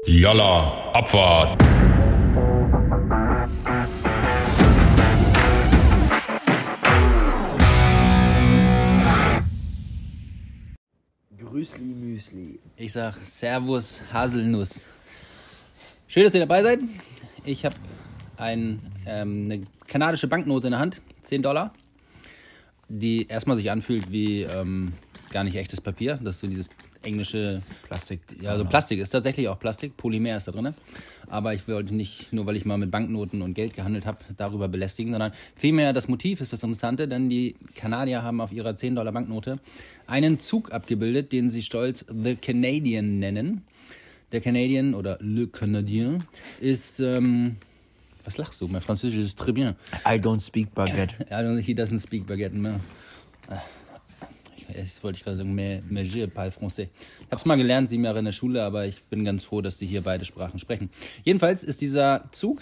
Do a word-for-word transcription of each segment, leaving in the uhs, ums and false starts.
Yalla, Abfahrt! Grüßli Müsli. Ich sag Servus Haselnuss. Schön, dass ihr dabei seid. Ich habe ein, ähm, eine kanadische Banknote in der Hand, zehn Dollar, die erstmal sich anfühlt wie ähm, gar nicht echtes Papier. Das ist so dieses englische Plastik. Ja, also Plastik ist tatsächlich auch Plastik, Polymer ist da drin. Aber ich wollte nicht, nur weil ich mal mit Banknoten und Geld gehandelt habe, darüber belästigen, sondern vielmehr das Motiv ist das Interessante, denn die Kanadier haben auf ihrer zehn Dollar Banknote einen Zug abgebildet, den sie stolz The Canadian nennen. Der Canadian oder Le Canadien ist, ähm, was lachst du? Mein Französisch ist très bien. I don't speak baguette. I don't, he doesn't speak baguette. Ne? Das wollte ich gerade sagen, mais, mais je parle français. Ich habe es mal gelernt, sieben Jahre in der Schule, aber ich bin ganz froh, dass die hier beide Sprachen sprechen. Jedenfalls ist dieser Zug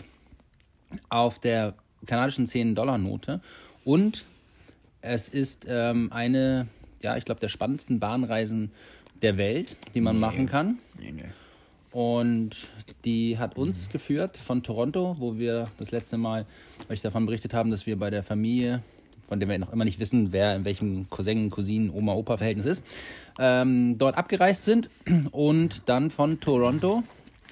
auf der kanadischen zehn Dollar Note und es ist ähm, eine, ja, ich glaube, der spannendsten Bahnreisen der Welt, die man nee. machen kann. Nee, nee. Und die hat uns mhm. geführt von Toronto, wo wir das letzte Mal euch davon berichtet haben, dass wir bei der Familie, von dem wir noch immer nicht wissen, wer in welchem Cousin, Cousinen, Oma-Opa-Verhältnis ist, ähm, dort abgereist sind und dann von Toronto,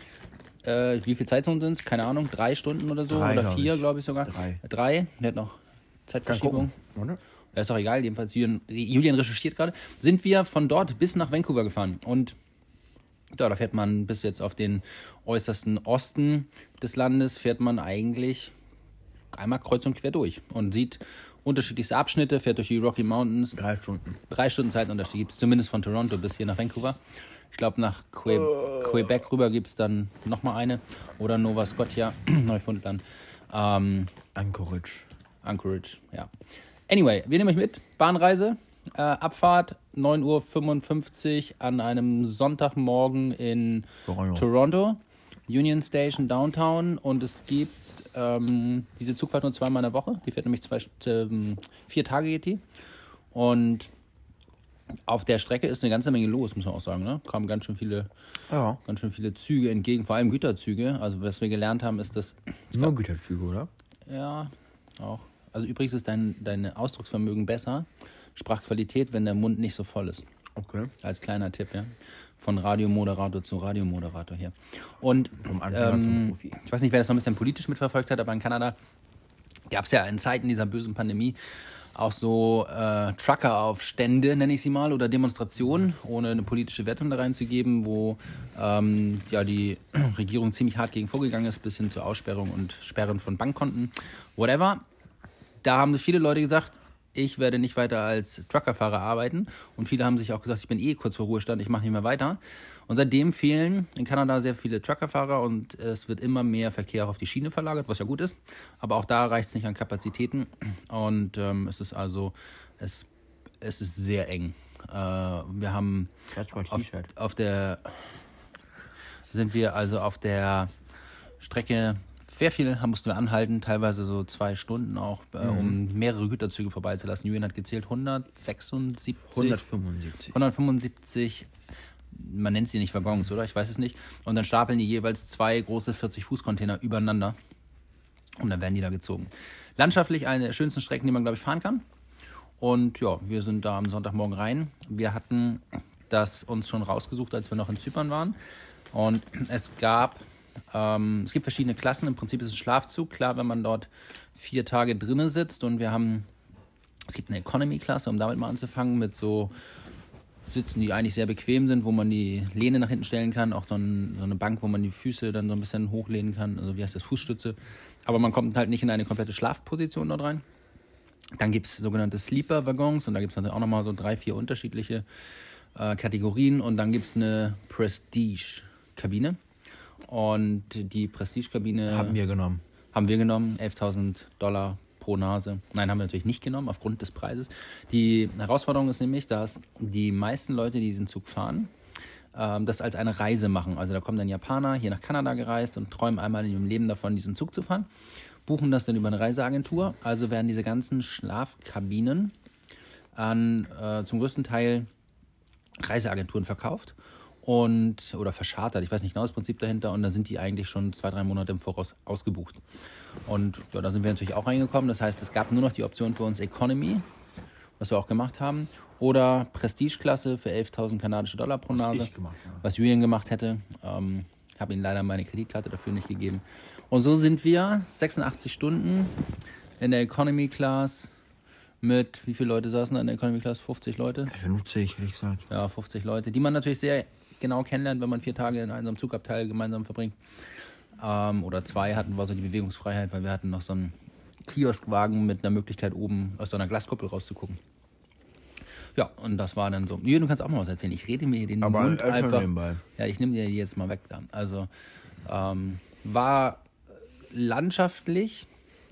äh, wie viel Zeitzonen sind es? Keine Ahnung, drei Stunden oder so, drei, oder glaub vier, ich. glaube ich sogar. Drei. Drei, der hat noch Zeitverschiebung. Oder? Ja, ist doch egal, jedenfalls Julian, Julian recherchiert gerade. Sind wir von dort bis nach Vancouver gefahren und ja, da fährt man bis jetzt auf den äußersten Osten des Landes, fährt man eigentlich einmal kreuz und quer durch und sieht unterschiedlichste Abschnitte, fährt durch die Rocky Mountains. Drei Stunden. Drei Stunden Zeitunterschied gibt es zumindest von Toronto bis hier nach Vancouver. Ich glaube, nach Que- uh. Quebec rüber gibt es dann nochmal eine. Oder Nova Scotia, Neufundland. Ähm, Anchorage. Anchorage, ja. Anyway, wir nehmen euch mit. Bahnreise, äh, Abfahrt, neun Uhr fünfundfünfzig an einem Sonntagmorgen in Toronto. Toronto. Union Station Downtown und es gibt ähm, diese Zugfahrt nur zweimal in der Woche. Die fährt nämlich zwei, ähm, vier Tage geht die. Und auf der Strecke ist eine ganze Menge los, muss man auch sagen. Ne? Kamen ganz schön viele, ja. ganz schön viele Züge entgegen, vor allem Güterzüge. Also was wir gelernt haben, ist, dass... Nur Güterzüge, oder? Ja, auch. Also übrigens ist dein, dein Ausdrucksvermögen besser, Sprachqualität, wenn der Mund nicht so voll ist. Okay. Als kleiner Tipp, ja. Von Radiomoderator zu Radiomoderator hier. Und Vom Anfänger ähm, zum Profi. Ich weiß nicht, wer das noch ein bisschen politisch mitverfolgt hat, aber in Kanada gab es ja in Zeiten dieser bösen Pandemie auch so äh, Trucker-Aufstände, nenne ich sie mal, oder Demonstrationen, ohne eine politische Wertung da reinzugeben, wo ähm, ja, die Regierung ziemlich hart gegen vorgegangen ist, bis hin zur Aussperrung und Sperren von Bankkonten, whatever. Da haben viele Leute gesagt, ich werde nicht weiter als Truckerfahrer arbeiten. Und viele haben sich auch gesagt, ich bin eh kurz vor Ruhestand, ich mache nicht mehr weiter. Und seitdem fehlen in Kanada sehr viele Truckerfahrer und es wird immer mehr Verkehr auf die Schiene verlagert, was ja gut ist. Aber auch da reicht es nicht an Kapazitäten. Und ähm, es ist also, es, es ist sehr eng. Äh, wir haben auf, auf der, sind wir also auf der Strecke... Sehr viel mussten wir anhalten, teilweise so zwei Stunden auch, äh, mhm. um mehrere Güterzüge vorbeizulassen. Julian hat gezählt hundertsechsundsiebzig. hundertfünfundsiebzig. hundertfünfundsiebzig, man nennt sie nicht Waggons, oder? Ich weiß es nicht. Und dann stapeln die jeweils zwei große vierzig-Fuß-Container übereinander und dann werden die da gezogen. Landschaftlich eine der schönsten Strecken, die man, glaube ich, fahren kann. Und ja, wir sind da am Sonntagmorgen rein. Wir hatten das uns schon rausgesucht, als wir noch in Zypern waren. Und es gab... Ähm, es gibt verschiedene Klassen, im Prinzip ist es ein Schlafzug, klar, wenn man dort vier Tage drinnen sitzt und wir haben, es gibt eine Economy-Klasse, um damit mal anzufangen, mit so Sitzen, die eigentlich sehr bequem sind, wo man die Lehne nach hinten stellen kann, auch so, ein, so eine Bank, wo man die Füße dann so ein bisschen hochlehnen kann, also wie heißt das, Fußstütze, aber man kommt halt nicht in eine komplette Schlafposition dort rein. Dann gibt es sogenannte Sleeper-Waggons und da gibt es dann auch nochmal so drei, vier unterschiedliche äh, Kategorien und dann gibt es eine Prestige-Kabine. Und die Prestige-Kabine... Haben wir genommen. Haben wir genommen, elftausend Dollar pro Nase. Nein, haben wir natürlich nicht genommen, aufgrund des Preises. Die Herausforderung ist nämlich, dass die meisten Leute, die diesen Zug fahren, ähm, das als eine Reise machen. Also da kommen dann Japaner hier nach Kanada gereist und träumen einmal in ihrem Leben davon, diesen Zug zu fahren, buchen das dann über eine Reiseagentur. Also werden diese ganzen Schlafkabinen an äh, zum größten Teil Reiseagenturen verkauft. und oder verschartert, ich weiß nicht genau das Prinzip dahinter, und da sind die eigentlich schon zwei, drei Monate im Voraus ausgebucht. Und ja, da sind wir natürlich auch reingekommen. Das heißt, es gab nur noch die Option für uns Economy, was wir auch gemacht haben, oder Prestige-Klasse für elftausend kanadische Dollar pro Nase, ich gemacht, ja. was Julian gemacht hätte. Ähm, ich habe ihm leider meine Kreditkarte dafür nicht gegeben. Und so sind wir sechsundachtzig Stunden in der Economy Class mit, wie viele Leute saßen da in der Economy Class? fünfzig Leute? fünfzig, hätte ich gesagt. Ja, fünfzig Leute, die man natürlich sehr genau kennenlernt, wenn man vier Tage in einem Zugabteil gemeinsam verbringt. Ähm, oder zwei hatten wir so die Bewegungsfreiheit, weil wir hatten noch so einen Kioskwagen mit einer Möglichkeit, oben aus so einer Glaskuppel rauszugucken. Ja, und das war dann so. Jürgen, du kannst auch mal was erzählen. Ich rede mir den Aber Mund einfach. nebenbei. Ja, ich nehme dir die jetzt mal weg da. Also, ähm, war landschaftlich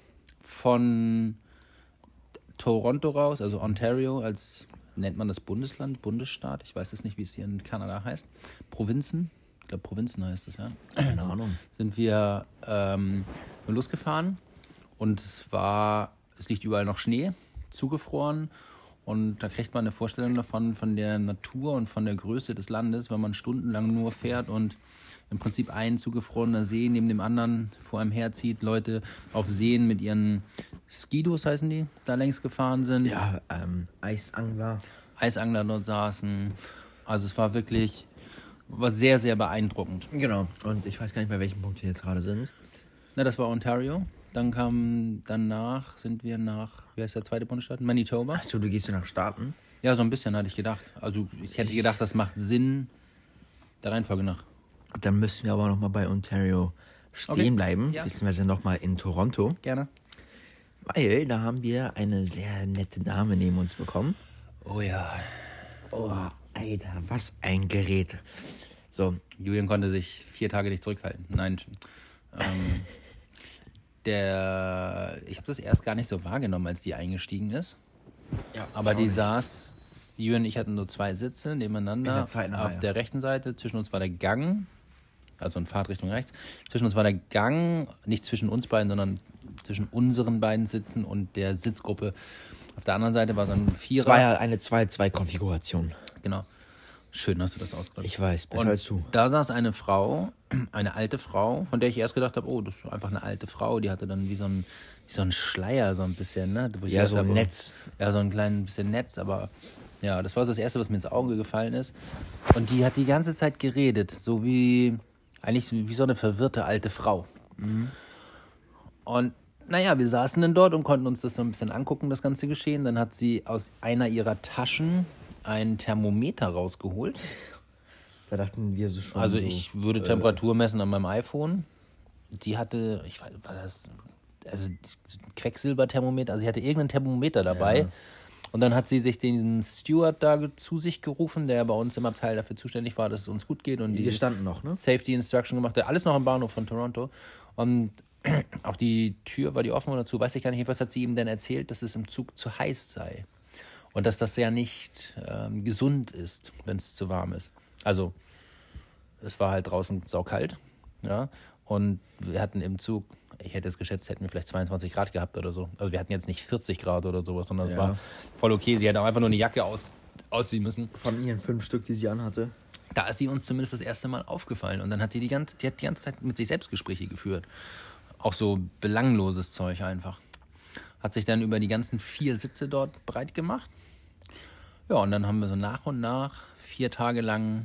von Toronto raus, also Ontario, als nennt man das Bundesland, Bundesstaat, ich weiß es nicht, wie es hier in Kanada heißt, Provinzen, ich glaube Provinzen heißt es, ja. Keine Ahnung. Sind wir ähm, losgefahren und es war, es liegt überall noch Schnee, zugefroren, und da kriegt man eine Vorstellung davon, von der Natur und von der Größe des Landes, wenn man stundenlang nur fährt und im Prinzip ein zugefrorener See neben dem anderen vor einem herzieht, Leute auf Seen mit ihren Skidos, heißen die, da längs gefahren sind. Ja, ähm, Eisangler. Eisangler dort saßen. Also es war wirklich, war sehr, sehr beeindruckend. Genau. Und ich weiß gar nicht, bei welchem Punkt wir jetzt gerade sind. Na, das war Ontario. Dann kam, danach sind wir nach, wie heißt der zweite Bundesstaat? Manitoba. Achso, du gehst du nach Staaten? Ja, so ein bisschen hatte ich gedacht. Also ich hätte gedacht, das macht Sinn der Reihenfolge nach. Dann müssen wir aber nochmal bei Ontario stehen Okay. bleiben, Ja. beziehungsweise nochmal in Toronto, Gerne. weil da haben wir eine sehr nette Dame neben uns bekommen. Oh ja. Oh, Alter, was ein Gerät. So, Julian konnte sich vier Tage nicht zurückhalten. Nein. Ähm, der, ich habe das erst gar nicht so wahrgenommen, als die eingestiegen ist. ja, Aber die saß, Julian und ich hatten nur zwei Sitze In nebeneinander. der zweiten Auf Reihe. der rechten Seite, zwischen uns war der Gang, also in Fahrtrichtung rechts. Zwischen uns war der Gang, nicht zwischen uns beiden, sondern zwischen unseren beiden Sitzen und der Sitzgruppe. Auf der anderen Seite war so ein Vierer. Zwei, eine zwei zwei Konfiguration. Genau. Schön hast du das ausgedrückt. Ich weiß, besser Und als du. da saß eine Frau, eine alte Frau, von der ich erst gedacht habe, oh, das ist einfach eine alte Frau. Die hatte dann wie so ein, wie so ein Schleier so ein bisschen, ne? Wo ich Ja, gedacht so ein habe, oh, Netz. Ja, so ein kleines bisschen Netz, aber ja, das war so das Erste, was mir ins Auge gefallen ist. Und die hat die ganze Zeit geredet, so wie, eigentlich wie so eine verwirrte alte Frau. Und naja, wir saßen dann dort und konnten uns das so ein bisschen angucken, das ganze Geschehen. Dann hat sie aus einer ihrer Taschen ein Thermometer rausgeholt. Da dachten wir so schon. Also so, ich würde Temperatur messen an meinem iPhone. Die hatte, ich weiß, war das, also Quecksilberthermometer, also sie hatte irgendein Thermometer dabei. Ja. Und dann hat sie sich den Steward da ge- zu sich gerufen, der bei uns im Abteil dafür zuständig war, dass es uns gut geht. Und Wir die standen noch, ne? Safety Instruction gemacht hat. Alles noch im Bahnhof von Toronto. Und auch die Tür, war die offen oder zu, weiß ich gar nicht. Jedenfalls hat sie ihm dann erzählt, dass es im Zug zu heiß sei. Und dass das sehr nicht ähm, gesund ist, wenn es zu warm ist. Also, es war halt draußen saukalt. Ja. Und wir hatten im Zug, ich hätte es geschätzt, hätten wir vielleicht zweiundzwanzig Grad gehabt oder so. Also wir hatten jetzt nicht vierzig Grad oder sowas, sondern es Ja. war voll okay. Sie hätte auch einfach nur eine Jacke aus, ausziehen müssen. Von ihren fünf Stück, die sie anhatte. Da ist sie uns zumindest das erste Mal aufgefallen. Und dann hat die die ganze, die hat die ganze Zeit mit sich selbst Gespräche geführt. Auch so belangloses Zeug einfach. Hat sich dann über die ganzen vier Sitze dort breit gemacht. Ja, und dann haben wir so nach und nach vier Tage lang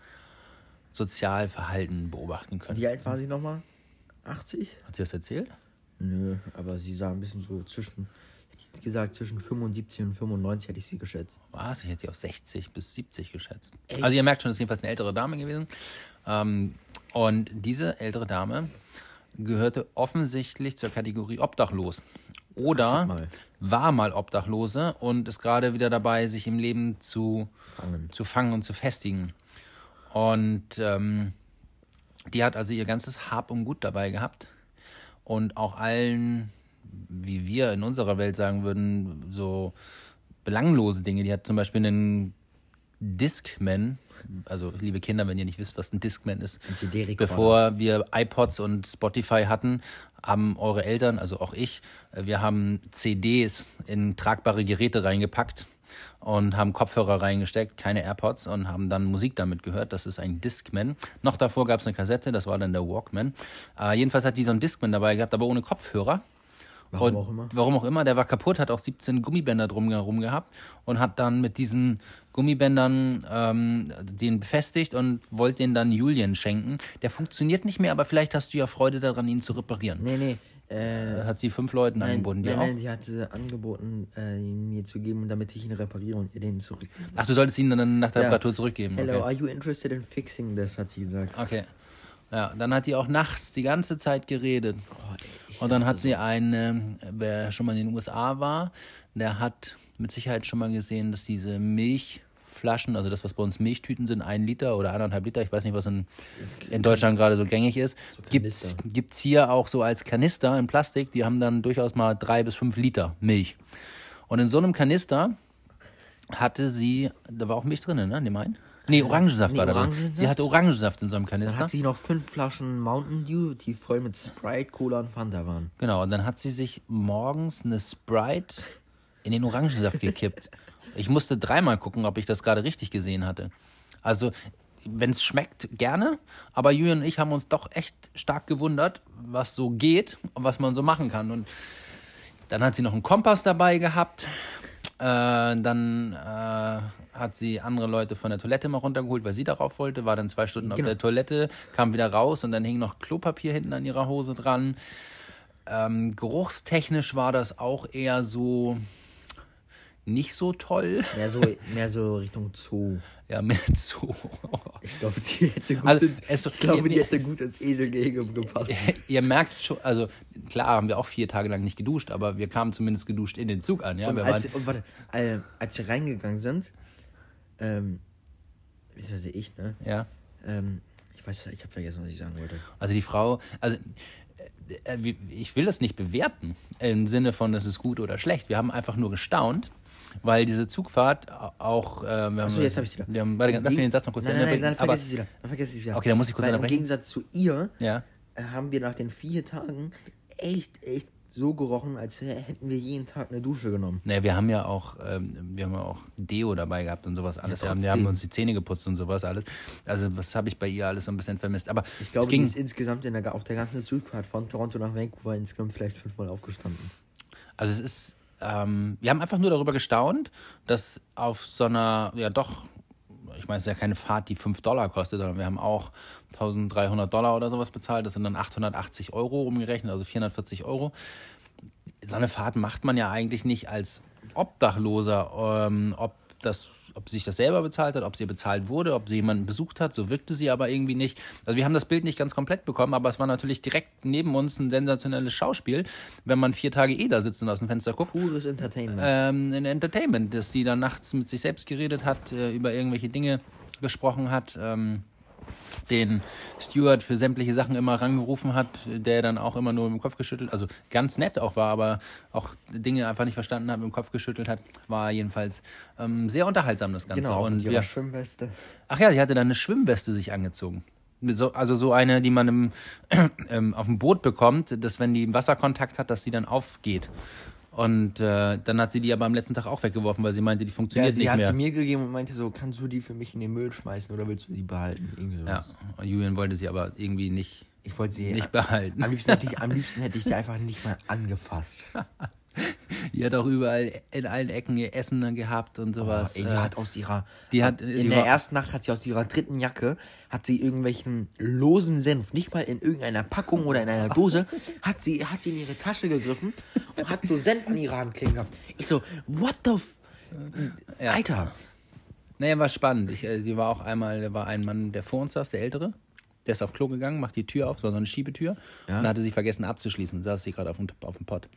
Sozialverhalten beobachten können. Wie alt war sie nochmal? achtzig? Hat sie das erzählt? Nö, aber sie sah ein bisschen so zwischen, ich hätte gesagt, zwischen fünfundsiebzig und fünfundneunzig hätte ich sie geschätzt. Was? Ich hätte die auf sechzig bis siebzig geschätzt. Echt? Also ihr merkt schon, das ist jedenfalls eine ältere Dame gewesen. Ähm, und diese ältere Dame gehörte offensichtlich zur Kategorie obdachlos. Oder Mal. war mal Obdachlose und ist gerade wieder dabei, sich im Leben zu Fangen. zu fangen und zu festigen. Und ähm, die hat also ihr ganzes Hab und Gut dabei gehabt. Und auch allen, wie wir in unserer Welt sagen würden, so belanglose Dinge. Die hat zum Beispiel einen Discman. Also, liebe Kinder, wenn ihr nicht wisst, was ein Discman ist. Ein C D-Rekorder. Bevor wir iPods und Spotify hatten, haben eure Eltern, also auch ich, wir haben C Ds in tragbare Geräte reingepackt. und haben Kopfhörer reingesteckt, keine AirPods und haben dann Musik damit gehört. Das ist ein Discman. Noch davor gab es eine Kassette, das war dann der Walkman. Äh, jedenfalls hat die so einen Discman dabei gehabt, aber ohne Kopfhörer. Warum und auch immer. Warum auch immer, der war kaputt, hat auch siebzehn Gummibänder drumherum gehabt und hat dann mit diesen Gummibändern ähm, den befestigt und wollte den dann Julien schenken. Der funktioniert nicht mehr, aber vielleicht hast du ja Freude daran, ihn zu reparieren. Nee, nee. Äh, Hat sie fünf Leuten nein, angeboten, die nein, auch? nein, sie hatte angeboten, äh, ihn mir zu geben, damit ich ihn repariere und ihr den zurück. Ach, du solltest ihn dann nach der Ja. Reparatur zurückgeben. Hello, Okay. are you interested in fixing this, hat sie gesagt. Okay. Ja, dann hat die auch nachts die ganze Zeit geredet. Oh, ey, ich Und dann dachte hat sie einen, wer schon mal in den U S A war, der hat mit Sicherheit schon mal gesehen, dass diese Milchflaschen, also das, was bei uns Milchtüten sind, ein Liter oder eineinhalb Liter, ich weiß nicht, was in, in Deutschland gerade so gängig ist, gibt's, gibt's hier auch so als Kanister in Plastik, die haben dann durchaus mal drei bis fünf Liter Milch. Und in so einem Kanister hatte sie, da war auch Milch drin, ne, in dem einen? Nee, Orangensaft Nee, war da drin. Orangensaft? Sie hatte Orangensaft in so einem Dann Kanister. hat sie noch fünf Flaschen Mountain Dew, die voll mit Sprite, Cola und Fanta waren. Genau, und dann hat sie sich morgens eine Sprite in den Orangensaft gekippt. Ich musste dreimal gucken, ob ich das gerade richtig gesehen hatte. Also, wenn es schmeckt, gerne. Aber Julian und ich haben uns doch echt stark gewundert, was so geht und was man so machen kann. Und dann hat sie noch einen Kompass dabei gehabt. Äh, dann äh, hat sie andere Leute von der Toilette mal runtergeholt, weil sie darauf wollte. War dann zwei Stunden Genau. auf der Toilette, kam wieder raus und dann hing noch Klopapier hinten an ihrer Hose dran. Ähm, geruchstechnisch war das auch eher so nicht so toll. Mehr so, mehr so Richtung Zoo. Ja, mehr so. Ich glaube, die hätte gut, Also, ins, es- ich glaube, die ihr- hätte gut ins Eselgehege gepasst. Ihr merkt schon, also klar haben wir auch vier Tage lang nicht geduscht, aber wir kamen zumindest geduscht in den Zug an. Ja? Und, Wir als, waren, und warte, äh, als wir reingegangen sind, ähm, beziehungsweise ich, ne? ja. Ähm, ich weiß, ich habe vergessen, was ich sagen wollte. Also die Frau, also äh, äh, ich will das nicht bewerten im Sinne von, das ist gut oder schlecht. Wir haben einfach nur gestaunt, weil diese Zugfahrt auch. Äh, wir haben, Achso, jetzt habe ich wieder. Wir haben, warte, lass mich den Satz noch kurz Nein, zu nein, Ende nein, dann bringen, vergesse ich es wieder. Dann vergesse ich es wieder. Okay, dann muss ich kurz Weil im unterbrechen. Gegensatz zu ihr Ja. äh, haben wir nach den vier Tagen echt, echt so gerochen, als hätten wir jeden Tag eine Dusche genommen. Naja, wir haben ja auch, ähm, wir haben ja auch Deo dabei gehabt und sowas alles. Ja, wir, haben, wir trotzdem. haben uns die Zähne geputzt und sowas alles. Also das habe ich bei ihr alles so ein bisschen vermisst. Aber Ich glaube, es ging, die ist insgesamt in der, auf der ganzen Zugfahrt von Toronto nach Vancouver insgesamt vielleicht fünfmal aufgestanden. also es ist, ähm, wir haben einfach nur darüber gestaunt, dass auf so einer, ja doch, ich meine, es ist ja keine Fahrt, die fünf Dollar kostet, sondern wir haben auch dreizehnhundert Dollar oder sowas bezahlt. Das sind dann achthundertachtzig Euro umgerechnet, also vierhundertvierzig Euro. So eine Fahrt macht man ja eigentlich nicht als Obdachloser, ähm, ob das, ob sie sich das selber bezahlt hat, ob sie bezahlt wurde, ob sie jemanden besucht hat, so wirkte sie aber irgendwie nicht. Also wir haben das Bild nicht ganz komplett bekommen, aber es war natürlich direkt neben uns ein sensationelles Schauspiel, wenn man vier Tage eh da sitzt und aus dem Fenster guckt. Pures Entertainment. Ähm, ein Entertainment, dass die dann nachts mit sich selbst geredet hat, äh, über irgendwelche Dinge gesprochen hat, ähm, den Steward für sämtliche Sachen immer rangerufen hat, der dann auch immer nur mit dem Kopf geschüttelt, also ganz nett auch war, aber auch Dinge einfach nicht verstanden hat, mit dem Kopf geschüttelt hat, war jedenfalls ähm, sehr unterhaltsam das Ganze. Genau, und und ihre wir, Schwimmweste. ach ja, die hatte dann eine Schwimmweste sich angezogen. So, also so eine, die man im, ähm, auf dem Boot bekommt, dass wenn die im Wasserkontakt hat, dass sie dann aufgeht. Und äh, dann hat sie die aber am letzten Tag auch weggeworfen, weil sie meinte, die Ja, funktioniert sie nicht hat mehr. sie mir gegeben und meinte so, kannst du die für mich in den Müll schmeißen oder willst du sie behalten? Irgendwie Ja, sowas. und Julian wollte sie aber irgendwie nicht, Ich wollte sie nicht behalten. Am liebsten, hätte ich, am liebsten hätte ich sie einfach nicht mal angefasst. Die hat auch überall in allen Ecken ihr Essen dann gehabt und sowas. Oh, ey, die Äh, hat aus ihrer. die hat- in die der war- ersten Nacht hat sie aus ihrer dritten Jacke hat sie irgendwelchen losen Senf, nicht mal in irgendeiner Packung oder in einer Dose, hat sie hat sie in ihre Tasche gegriffen und hat so Senf an ihrer Hand kleben gehabt. Ich so, what the f Ja. Alter. Naja, war spannend. Ich, äh, sie war auch einmal, da war ein Mann, der vor uns saß, der Ältere. Der ist auf Klo gegangen, macht die Tür auf, das war so eine Schiebetür. Ja. Und dann hatte sie vergessen abzuschließen. Saß sie gerade auf dem, auf dem Pott.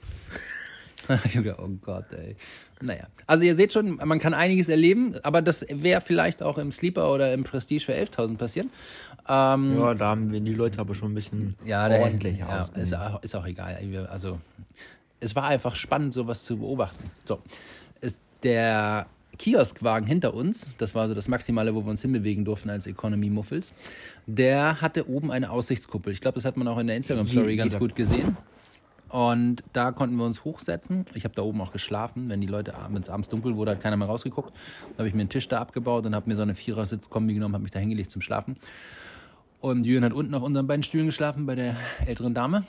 Ich hab gedacht, oh Gott, ey. Naja. Also ihr seht schon, man kann einiges erleben, aber das wäre vielleicht auch im Sleeper oder im Prestige für elftausend passiert. Ähm, Ja, da haben wir die Leute aber schon ein bisschen Ja, der, ordentlich ja, ist, ausgesehen. auch, ist auch egal. Wir- Also, es war einfach spannend, sowas zu beobachten. So, ist der Kioskwagen hinter uns, das war so das Maximale, wo wir uns hinbewegen durften als Und da konnten wir uns hochsetzen. Ich habe da oben auch geschlafen. Wenn die Leute, wenn es abends dunkel wurde, hat keiner mehr rausgeguckt. Da habe ich mir einen Tisch da abgebaut und habe mir so eine Vierer-Sitz-Kombi genommen, habe mich da hingelegt zum Schlafen. Und Jürgen hat unten auf unseren beiden Stühlen geschlafen bei der älteren Dame.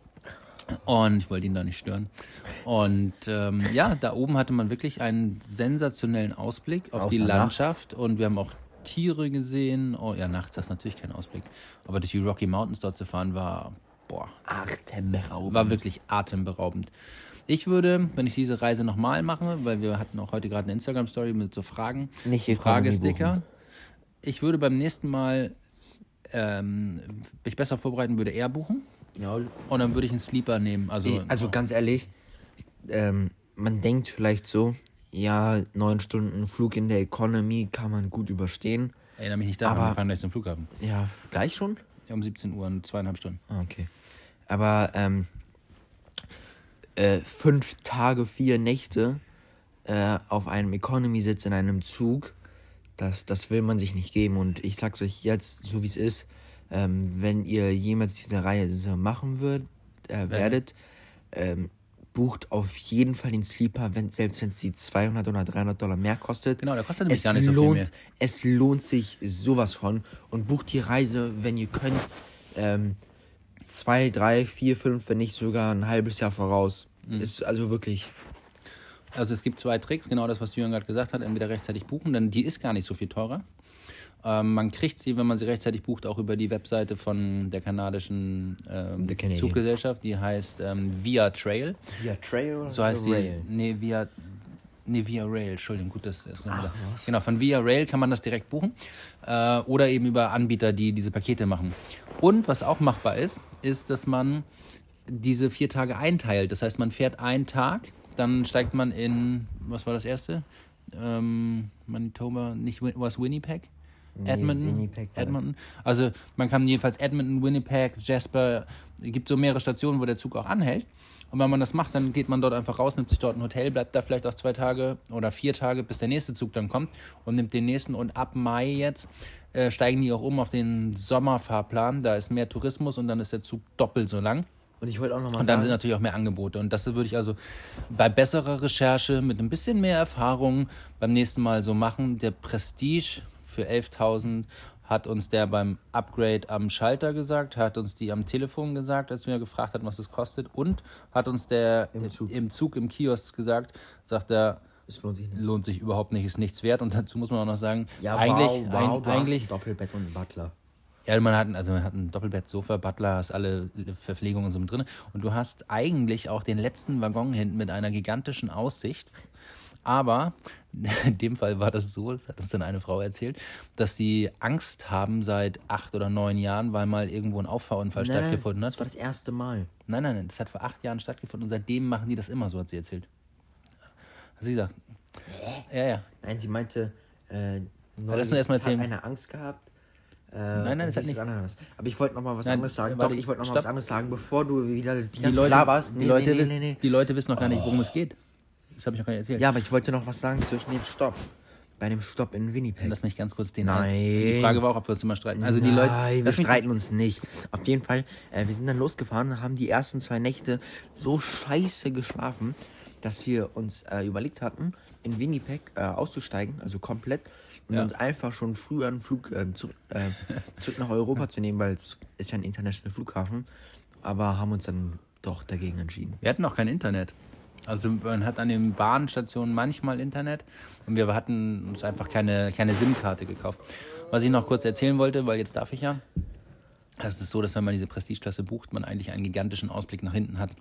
Und ich wollte ihn da nicht stören. Und ähm, ja, da oben hatte man wirklich einen sensationellen Ausblick auf Außer die Nacht. Landschaft. Und wir haben auch Tiere gesehen. Oh ja, nachts hast du natürlich keinen Ausblick. Aber durch die Rocky Mountains dort zu fahren war, boah, Atemberaubend. war wirklich atemberaubend. Ich würde, wenn ich diese Reise nochmal mache, weil wir hatten auch heute gerade eine Instagram-Story mit so Fragen, Nicht Economy Fragesticker. buchen. Ich würde beim nächsten Mal ähm, mich besser vorbereiten, würde eher buchen. Ja, Und dann würde ich einen Sleeper nehmen. Also, also ganz ehrlich, ähm, man denkt vielleicht so, ja, neun Stunden Flug in der Economy kann man gut überstehen. erinnere mich nicht daran, aber- wir fahren gleich zum Flughafen. Ja, gleich schon? Ja, um siebzehn Uhr in zweieinhalb Stunden. Ah, okay. Aber ähm, äh, fünf Tage, vier Nächte äh, auf einem Economy-Sitz in einem Zug, das, das will man sich nicht geben. Und ich sag's euch jetzt, so wie es ist, ähm, wenn ihr jemals diese Reise machen wird, äh, werdet, ähm, bucht auf jeden Fall den Sleeper, wenn, selbst wenn es die zweihundert oder dreihundert Dollar mehr kostet. Genau, der kostet nämlich es gar nicht so viel lohnt, mehr. Es lohnt sich sowas von. Und bucht die Reise, wenn ihr könnt, ähm, zwei, drei, vier, fünf, wenn nicht sogar ein halbes Jahr voraus. Mhm. Ist also wirklich. Also es gibt zwei Tricks, genau das, was Jürgen gerade gesagt hat. Entweder rechtzeitig buchen, denn die ist gar nicht so viel teurer. Ähm, man kriegt sie, wenn man sie rechtzeitig bucht, auch über die Webseite von der kanadischen ähm, The Canadian. Zuggesellschaft. Die heißt ähm, Via Trail. Via Trail oder So heißt die. Rail? Nee, Via, nee, Via Rail. Entschuldigung, gut, das ist noch wieder. Genau, von Via Rail kann man das direkt buchen. Äh, oder eben über Anbieter, die diese Pakete machen. Und was auch machbar ist, ist, dass man diese vier Tage einteilt. Das heißt, man fährt einen Tag, dann steigt man in, was war das erste? Ähm, Manitoba, nicht Win- was Winnipeg? Nee, Edmonton, Winnipeg war das. Edmonton. Also man kann jedenfalls Edmonton, Winnipeg, Jasper, es gibt so mehrere Stationen, wo der Zug auch anhält. Und wenn man das macht, dann geht man dort einfach raus, nimmt sich dort ein Hotel, bleibt da vielleicht auch zwei Tage oder vier Tage, bis der nächste Zug dann kommt und nimmt den nächsten. Und ab Mai jetzt äh, steigen die auch um auf den Sommerfahrplan. Da ist mehr Tourismus und dann ist der Zug doppelt so lang. Und ich wollte auch nochmal Und dann sind sagen, natürlich auch mehr Angebote. Und das würde ich also bei besserer Recherche mit ein bisschen mehr Erfahrung beim nächsten Mal so machen. Der Prestige für elftausend hat uns der beim Upgrade am Schalter gesagt, hat uns die am Telefon gesagt, als wir gefragt hatten, was das kostet. Und hat uns der Im Zug. im, Zug, im Kiosk gesagt, sagt er, es lohnt sich nicht. lohnt sich überhaupt nicht, ist nichts wert. Und dazu muss man auch noch sagen, Ja, eigentlich, wow, wow, ein, du eigentlich hast ein Doppelbett und einen Butler. ja, man hat, also man hat ein Doppelbett, Sofa, Butler, hast alle Verpflegungen so mit drin. Und du hast eigentlich auch den letzten Waggon hinten mit einer gigantischen Aussicht. Aber in dem Fall war das so, das hat uns dann eine Frau erzählt, dass die Angst haben seit acht oder neun Jahren, weil mal irgendwo ein Auffahrunfall stattgefunden das hat. war das erste Mal. Nein, nein, nein, das hat vor acht Jahren stattgefunden und seitdem machen die das immer so, hat sie erzählt. Hat sie gesagt. Ja, ja. Nein, sie meinte, äh, lass uns erst mal es hat erzählen. eine Angst gehabt. Äh, nein, und es hat dies nicht- und anderes. Aber ich wollte noch mal was Nein, anderes sagen. warte, Doch, ich wollte noch mal stopp. was anderes sagen, bevor du wieder die Die ganze Leute, laberst. die, Nee, Leute nee, nee, wissen, nee, nee. die Leute wissen noch gar nicht, worum es geht. Das habe ich noch gar nicht erzählt. Ja, aber ich wollte noch was sagen zwischen dem Stopp. Bei dem Stopp in Winnipeg. Lass mich ganz kurz den. Nein. Die Frage war auch, ob wir uns immer streiten. Also die Nein, Leute. wir lass mich- streiten uns nicht. Auf jeden Fall, äh, wir sind dann losgefahren, haben die ersten zwei Nächte so scheiße geschlafen, dass wir uns äh, überlegt hatten, in Winnipeg äh, auszusteigen, also komplett, und Ja. uns einfach schon früher einen Flug äh, zurück, äh, zurück nach Europa zu nehmen, weil es ist ja ein internationaler Flughafen, aber haben uns dann doch dagegen entschieden. Wir hatten auch kein Internet. Also man hat an den Bahnstationen manchmal Internet und wir hatten uns einfach keine, keine SIM-Karte gekauft. Was ich noch kurz erzählen wollte, weil jetzt darf ich ja. Es ist so, dass wenn man diese Prestigeklasse bucht, man eigentlich einen gigantischen Ausblick nach hinten hat.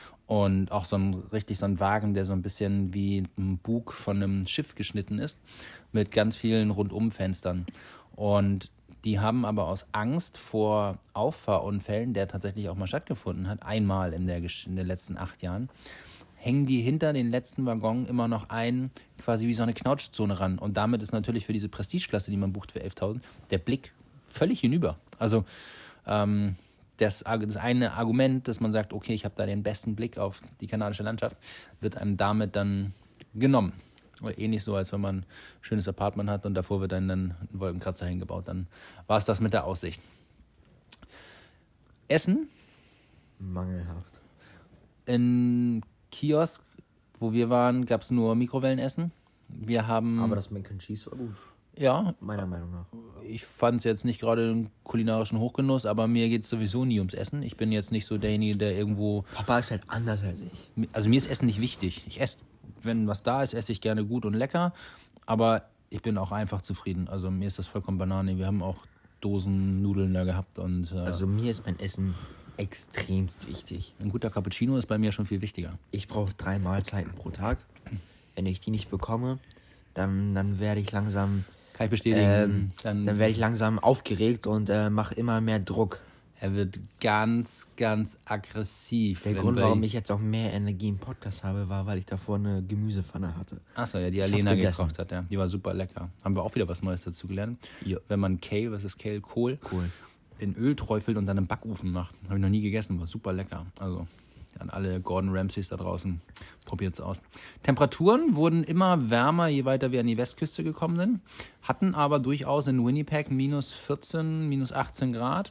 Und auch so ein richtig so ein Wagen, der so ein bisschen wie ein Bug von einem Schiff geschnitten ist, mit ganz vielen Rundumfenstern. Und die haben aber aus Angst vor Auffahrunfällen, der tatsächlich auch mal stattgefunden hat, einmal in, der, Gesch- in den letzten acht Jahren, hängen die hinter den letzten Waggon immer noch ein, quasi wie so eine Knautschzone ran. Und damit ist natürlich für diese Prestigeklasse, die man bucht für elftausend, der Blick völlig hinüber. Also ähm, das, das eine Argument, dass man sagt, okay, ich habe da den besten Blick auf die kanadische Landschaft, wird einem damit dann genommen. Oder ähnlich so, als wenn man ein schönes Apartment hat und davor wird dann, dann ein Wolkenkratzer hingebaut. Dann war es das mit der Aussicht. Essen, Mangelhaft. in Kiosk, wo wir waren, gab es nur Mikrowellenessen. Wir haben... Aber das Mac and Cheese war gut, Ja, meiner Meinung nach. ich fand es jetzt nicht gerade einen kulinarischen Hochgenuss, aber mir geht es sowieso nie ums Essen. Ich bin jetzt nicht so derjenige, der irgendwo... Papa ist halt anders als ich. Also mir ist Essen nicht wichtig. Ich esse, wenn was da ist, esse ich gerne gut und lecker, aber ich bin auch einfach zufrieden. Also mir ist das vollkommen Banane. Wir haben auch Dosen Nudeln da gehabt und äh, Also mir ist mein Essen extremst wichtig. ein guter Cappuccino ist bei mir schon viel wichtiger. Ich brauche drei Mahlzeiten pro Tag. Wenn ich die nicht bekomme, dann, dann werde ich langsam... Kann ich bestätigen. Ähm, dann, dann werde ich langsam aufgeregt und äh, mache immer mehr Druck. er wird ganz, ganz aggressiv. Der wenn Grund, wir- warum ich jetzt auch mehr Energie im Podcast habe, war, weil ich davor eine Gemüsepfanne hatte. Achso, ja, die hab Alena gegessen. gekocht hat, ja. Die war super lecker. Haben wir auch wieder was Neues dazu gelernt. Ja. Wenn man Kale, was ist Kale? Kohl, Cool. in Öl träufelt und dann im Backofen macht. Habe ich noch nie gegessen, war super lecker. Also an alle Gordon Ramsays da draußen, probiert's aus. Temperaturen wurden immer wärmer, je weiter wir an die Westküste gekommen sind. Hatten aber durchaus in Winnipeg minus vierzehn, minus achtzehn Grad.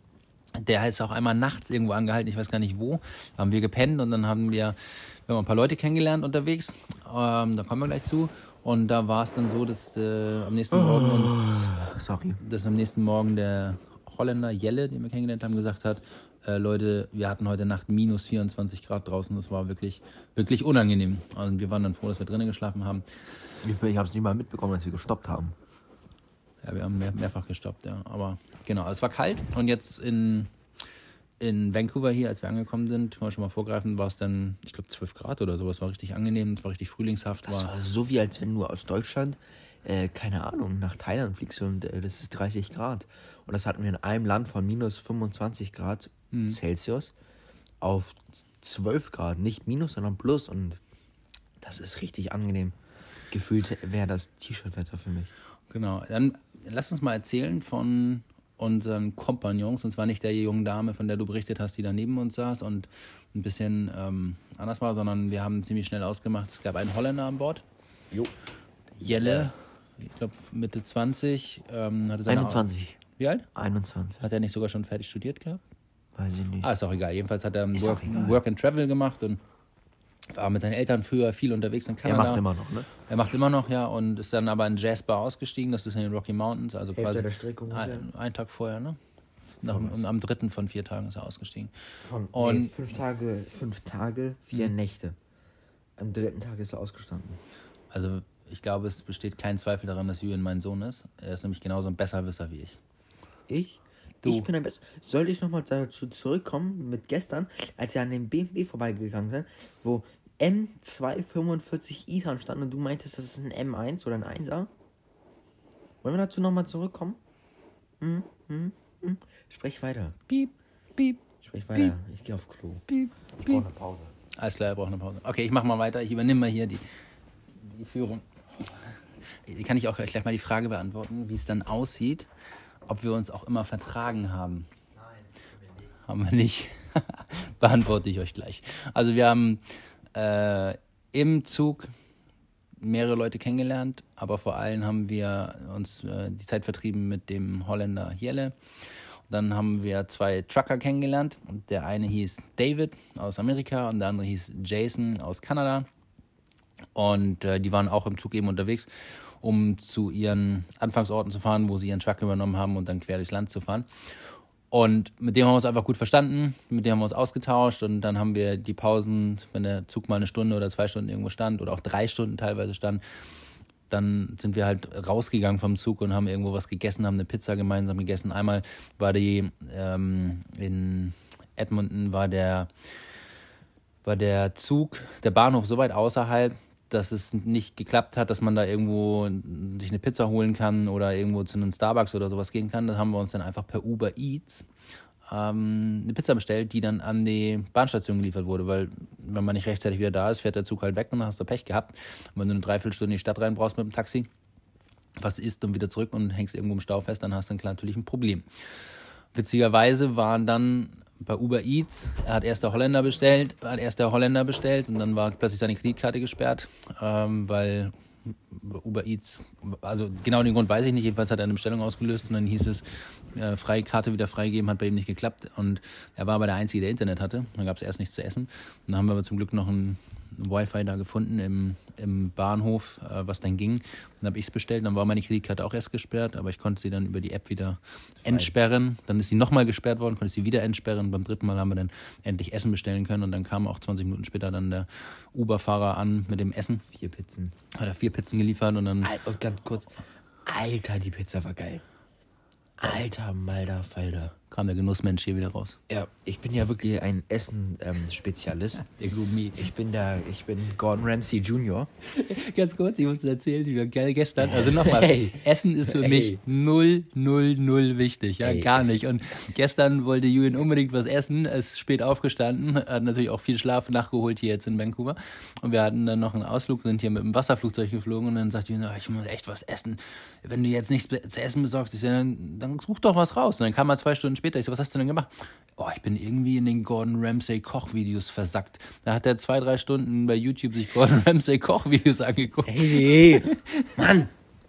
Der ist auch einmal nachts irgendwo angehalten, ich weiß gar nicht wo. Da haben wir gepennt und dann haben wir, wir haben ein paar Leute kennengelernt unterwegs. Ähm, da kommen wir gleich zu. Und da war es dann so, dass äh, am nächsten Morgen uns, Sorry. dass am nächsten Morgen der Holländer Jelle, den wir kennengelernt haben, gesagt hat, äh, Leute, wir hatten heute Nacht minus vierundzwanzig Grad draußen. Das war wirklich, wirklich unangenehm. Also wir waren dann froh, dass wir drinnen geschlafen haben. Ich, ich habe es nicht mal mitbekommen, dass wir gestoppt haben. Ja, wir haben mehr, mehrfach gestoppt, ja. Aber genau, es war kalt. Und jetzt in, in Vancouver hier, als wir angekommen sind, können wir schon mal vorgreifen, war es dann, ich glaube, zwölf Grad oder sowas. War richtig angenehm, es war richtig frühlingshaft. Das war, war so wie, als wenn du aus Deutschland, äh, keine Ahnung, nach Thailand fliegst und äh, das ist dreißig Grad. Und das hatten wir in einem Land von minus fünfundzwanzig Grad Celsius auf zwölf Grad. Nicht minus, sondern plus. Und das ist richtig angenehm. Gefühlt wäre das T-Shirt-Wetter für mich. Genau, dann lass uns mal erzählen von unseren Kompagnons, und zwar nicht der jungen Dame, von der du berichtet hast, die da neben uns saß und ein bisschen ähm, anders war, sondern wir haben ziemlich schnell ausgemacht, es gab einen Holländer an Bord, Jo. Jelle, ich glaube Mitte zwanzig. Ähm, hatte seine einundzwanzig. Wie alt? einundzwanzig. Hat er nicht sogar schon fertig studiert gehabt? Weiß ich nicht. Ah, ist auch egal. Jedenfalls hat er ein Ist Work, auch egal. Work and Travel gemacht und war mit seinen Eltern früher viel unterwegs in Er Kanada. macht's immer noch, ne? Er macht immer noch, ja, und ist dann aber in Jasper ausgestiegen, das ist in den Rocky Mountains, also Hälfte quasi der Strecke ungefähr. ein, einen Tag vorher, ne? Nach, und am dritten von vier Tagen ist er ausgestiegen. Von Und- nee, fünf Tage, fünf Tage, vier Nächte. Am dritten Tag ist er ausgestanden. Also ich glaube, es besteht kein Zweifel daran, dass Julian mein Sohn ist. Er ist nämlich genauso ein Besserwisser wie ich. Ich? Du. Ich bin ein Besser. Soll ich nochmal dazu zurückkommen mit gestern, als wir an dem B M W vorbeigegangen sind, wo M zweihundertfünfundvierzig i dran stand und du meintest, das ist ein M eins oder ein einser? Wollen wir dazu nochmal zurückkommen? Hm, hm, hm. Sprech weiter. Piep, piep, Sprech weiter. Ich gehe auf Klo. piep, Ich piep. brauche eine Pause. Alles klar, er braucht eine Pause. Okay, ich mach mal weiter. Ich übernehme mal hier die, die Führung. Kann ich auch gleich mal die Frage beantworten, wie es dann aussieht, ob wir uns auch immer vertragen haben. Nein, haben wir nicht. Beantworte ich euch gleich. Also wir haben äh, im Zug mehrere Leute kennengelernt, aber vor allem haben wir uns äh, die Zeit vertrieben mit dem Holländer Jelle. Dann haben wir zwei Trucker kennengelernt. Und der eine hieß David aus Amerika und der andere hieß Jason aus Kanada. Und äh, die waren auch im Zug eben unterwegs, um zu ihren Anfangsorten zu fahren, wo sie ihren Truck übernommen haben und dann quer durchs Land zu fahren. Und mit dem haben wir uns einfach gut verstanden, mit dem haben wir uns ausgetauscht und dann haben wir die Pausen, wenn der Zug mal eine Stunde oder zwei Stunden irgendwo stand oder auch drei Stunden teilweise stand, dann sind wir halt rausgegangen vom Zug und haben irgendwo was gegessen, haben eine Pizza gemeinsam gegessen. Einmal war die, ähm, in Edmonton war der, war der Zug, der Bahnhof so weit außerhalb, dass es nicht geklappt hat, dass man da irgendwo sich eine Pizza holen kann oder irgendwo zu einem Starbucks oder sowas gehen kann. Da haben wir uns dann einfach per Uber Eats ähm, eine Pizza bestellt, die dann an die Bahnstation geliefert wurde, weil wenn man nicht rechtzeitig wieder da ist, fährt der Zug halt weg und dann hast du Pech gehabt. Und wenn du eine Dreiviertelstunde in die Stadt rein brauchst mit dem Taxi, was isst und wieder zurück und hängst irgendwo im Stau fest, dann hast du dann klar natürlich ein Problem. Witzigerweise waren dann bei Uber Eats, er hat erst der Holländer bestellt, hat erst der Holländer bestellt und dann war plötzlich seine Kreditkarte gesperrt, ähm, weil Uber Eats, also genau den Grund weiß ich nicht, jedenfalls hat er eine Bestellung ausgelöst und dann hieß es, äh, Freikarte wieder freigeben, hat bei ihm nicht geklappt und er war aber der Einzige, der Internet hatte. Dann gab es erst nichts zu essen. Dann haben wir aber zum Glück noch ein Wi-Fi da gefunden im, im Bahnhof, äh, was dann ging. Dann habe ich es bestellt, dann war meine Kreditkarte auch erst gesperrt, aber ich konnte sie dann über die App wieder entsperren. Dann ist sie nochmal gesperrt worden, konnte ich sie wieder entsperren. Beim dritten Mal haben wir dann endlich Essen bestellen können und dann kam auch zwanzig Minuten später dann der Uber-Fahrer an mit dem Essen. Vier Pizzen. Hat er vier Pizzen geliefert und dann... Al- Und ganz kurz. Alter, die Pizza war geil. Alter, Malder, Falter. kam der Genussmensch hier wieder raus. Ja, ich bin ja wirklich ein Essen-Spezialist. Der Gourmet. ich bin da, ich bin Gordon Ramsay Junior Ganz kurz, ich muss erzählen, wie geil gestern. Also nochmal, Hey. Essen ist für Hey. mich null, null, null wichtig. Ja, Hey. gar nicht. Und gestern wollte Julian unbedingt was essen, ist spät aufgestanden, hat natürlich auch viel Schlaf nachgeholt hier jetzt in Vancouver. Und wir hatten dann noch einen Ausflug, sind hier mit dem Wasserflugzeug geflogen und dann sagt Julian, ich muss echt was essen. Wenn du jetzt nichts zu essen besorgst, ich so, dann, dann such doch was raus. Und dann kam er zwei Stunden später, ich so, was hast du denn gemacht? Oh, ich bin irgendwie in den Gordon Ramsay Kochvideos versackt. Da hat er zwei, drei Stunden bei YouTube sich Gordon Ramsay Kochvideos angeguckt. Hey, Mann!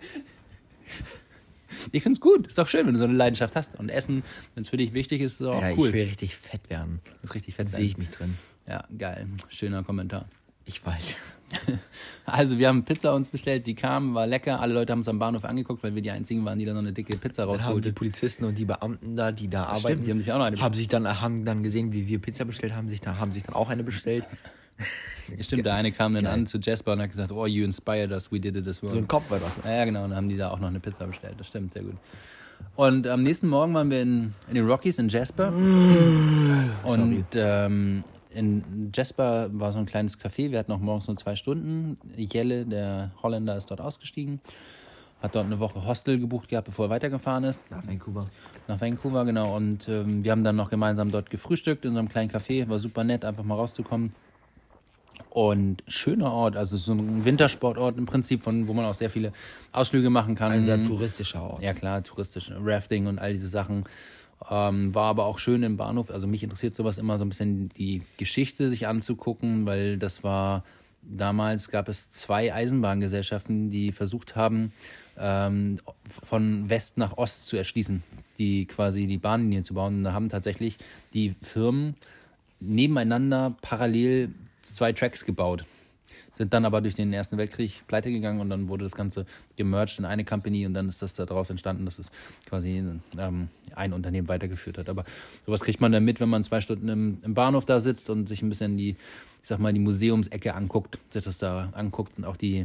Ich find's gut. Ist doch schön, wenn du so eine Leidenschaft hast. Und Essen, wenn es für dich wichtig ist, ist auch Ja, cool. ich will richtig fett werden. Das ist richtig Da fett. sehe ich mich drin. Ja, geil. Schöner Kommentar. Ich weiß. Also wir haben Pizza uns bestellt, die kam, war lecker. Alle Leute haben es am Bahnhof angeguckt, weil wir die einzigen waren, die da noch eine dicke Pizza Dann haben die rausgeholt. Polizisten und die Beamten da, die da arbeiten, Stimmt, die haben sich auch noch eine haben sich dann haben dann gesehen, wie wir Pizza bestellt haben, sich da haben sich dann auch eine bestellt. Stimmt, der eine kam dann Geil. an zu Jasper und hat gesagt, oh, you inspired us, we did it as well. So ein Kopf war das. Ja, ja, genau, und dann haben die da auch noch eine Pizza bestellt. Das stimmt, sehr gut. Und am nächsten Morgen waren wir in, in den Rockies in Jasper. Und ähm, in Jasper war so ein kleines Café. Wir hatten auch morgens nur zwei Stunden. Jelle, der Holländer, ist dort ausgestiegen. Hat dort eine Woche Hostel gebucht gehabt, bevor er weitergefahren ist. Nach Vancouver. Nach Vancouver, genau. Und ähm, wir haben dann noch gemeinsam dort gefrühstückt in so einem kleinen Café. War super nett, einfach mal rauszukommen. Und schöner Ort, also so ein Wintersportort im Prinzip, von wo man auch sehr viele Ausflüge machen kann. Ein sehr touristischer Ort. Ja klar, touristisch, Rafting und all diese Sachen. Ähm, war aber auch schön im Bahnhof. Also mich interessiert sowas immer so ein bisschen die Geschichte sich anzugucken, weil das war, damals gab es zwei Eisenbahngesellschaften, die versucht haben, ähm, von West nach Ost zu erschließen, die quasi die Bahnlinien zu bauen. Und da haben tatsächlich die Firmen nebeneinander parallel zwei Tracks gebaut. Sind dann aber durch den Ersten Weltkrieg pleite gegangen und dann wurde das Ganze gemerged in eine Company und dann ist das daraus entstanden, dass es quasi ähm, ein Unternehmen weitergeführt hat. Aber sowas kriegt man dann mit, wenn man zwei Stunden im, im Bahnhof da sitzt und sich ein bisschen die, ich sag mal, die Museumsecke anguckt, sich das da anguckt und auch die,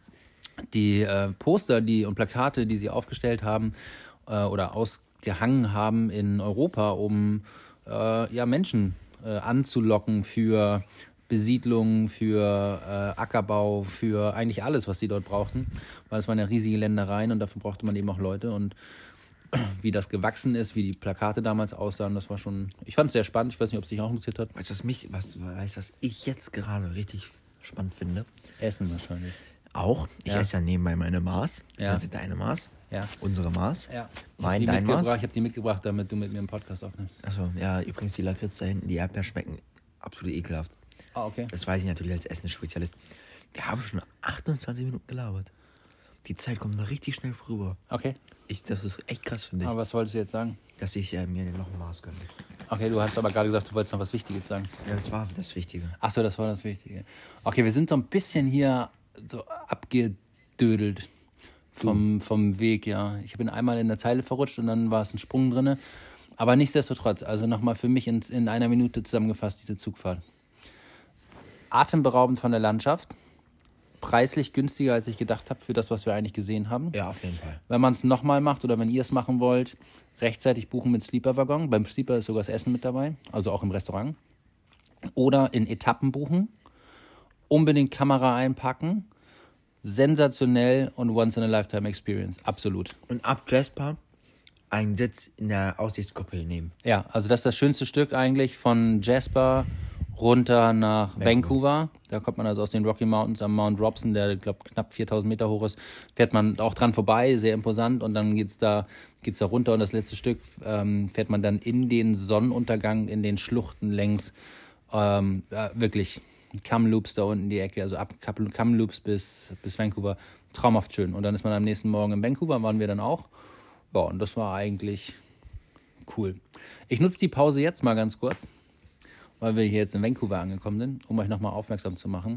die äh, Poster die, und Plakate, die sie aufgestellt haben äh, oder ausgehangen haben in Europa, um äh, ja, Menschen äh, anzulocken für Besiedlung, für äh, Ackerbau, für eigentlich alles, was sie dort brauchten, weil es waren ja riesige Ländereien und dafür brauchte man eben auch Leute und wie das gewachsen ist, wie die Plakate damals aussahen, das war schon, ich fand es sehr spannend, ich weiß nicht, ob es dich auch interessiert hat. Weißt du, was mich, was, weißt, was ich jetzt gerade richtig spannend finde? Essen wahrscheinlich. Auch. Ich Ja. esse ja nebenbei meine Maß. Ja. Das ist deine Maß. Ja. Unsere Maß. Ja. Ich Mein, habe die, dein mitgebracht- Maß. ich hab die mitgebracht, damit du mit mir einen Podcast aufnimmst. Achso, ja, übrigens die Lakritz da hinten, die Erdbeeren schmecken absolut ekelhaft. Ah, okay. Das weiß ich natürlich als Essensspezialist. Wir haben schon achtundzwanzig Minuten gelabert. Die Zeit kommt noch richtig schnell vorüber. Okay. Ich, das ist echt krass, finde ich, Aber was wolltest du jetzt sagen? dass ich äh, mir noch ein Maß gönne. Okay, du hast aber gerade gesagt, du wolltest noch was Wichtiges sagen. Ja, das war das Wichtige. Ach so, das war das Wichtige. Okay, wir sind so ein bisschen hier so abgedödelt vom, vom Weg, ja. Ich bin einmal in der Zeile verrutscht und dann war es ein Sprung drin. Aber nichtsdestotrotz, also nochmal für mich in, in einer Minute zusammengefasst, diese Zugfahrt. Atemberaubend von der Landschaft. Preislich günstiger, als ich gedacht habe, für das, was wir eigentlich gesehen haben. Ja, auf jeden Fall. Wenn man es nochmal macht oder wenn ihr es machen wollt, rechtzeitig buchen mit Sleeper-Waggon. Beim Sleeper ist sogar das Essen mit dabei, also auch im Restaurant. Oder in Etappen buchen. Unbedingt Kamera einpacken. Sensationell und Once-in-a-Lifetime-Experience. Absolut. Und ab Jasper einen Sitz in der Aussichtskuppel nehmen. Ja, also das ist das schönste Stück eigentlich von Jasper runter nach Vancouver. Vancouver. Da kommt man also aus den Rocky Mountains am Mount Robson, der, glaube knapp viertausend Meter hoch ist, fährt man auch dran vorbei, sehr imposant. Und dann geht's da, geht's da runter und das letzte Stück ähm, fährt man dann in den Sonnenuntergang, in den Schluchten längs. Ähm, ja, wirklich Kamloops da unten die Ecke, also ab Kamloops bis, bis Vancouver, traumhaft schön. Und dann ist man am nächsten Morgen in Vancouver, waren wir dann auch. Ja, und das war eigentlich cool. Ich nutze die Pause jetzt mal ganz kurz, weil wir hier jetzt in Vancouver angekommen sind, um euch nochmal aufmerksam zu machen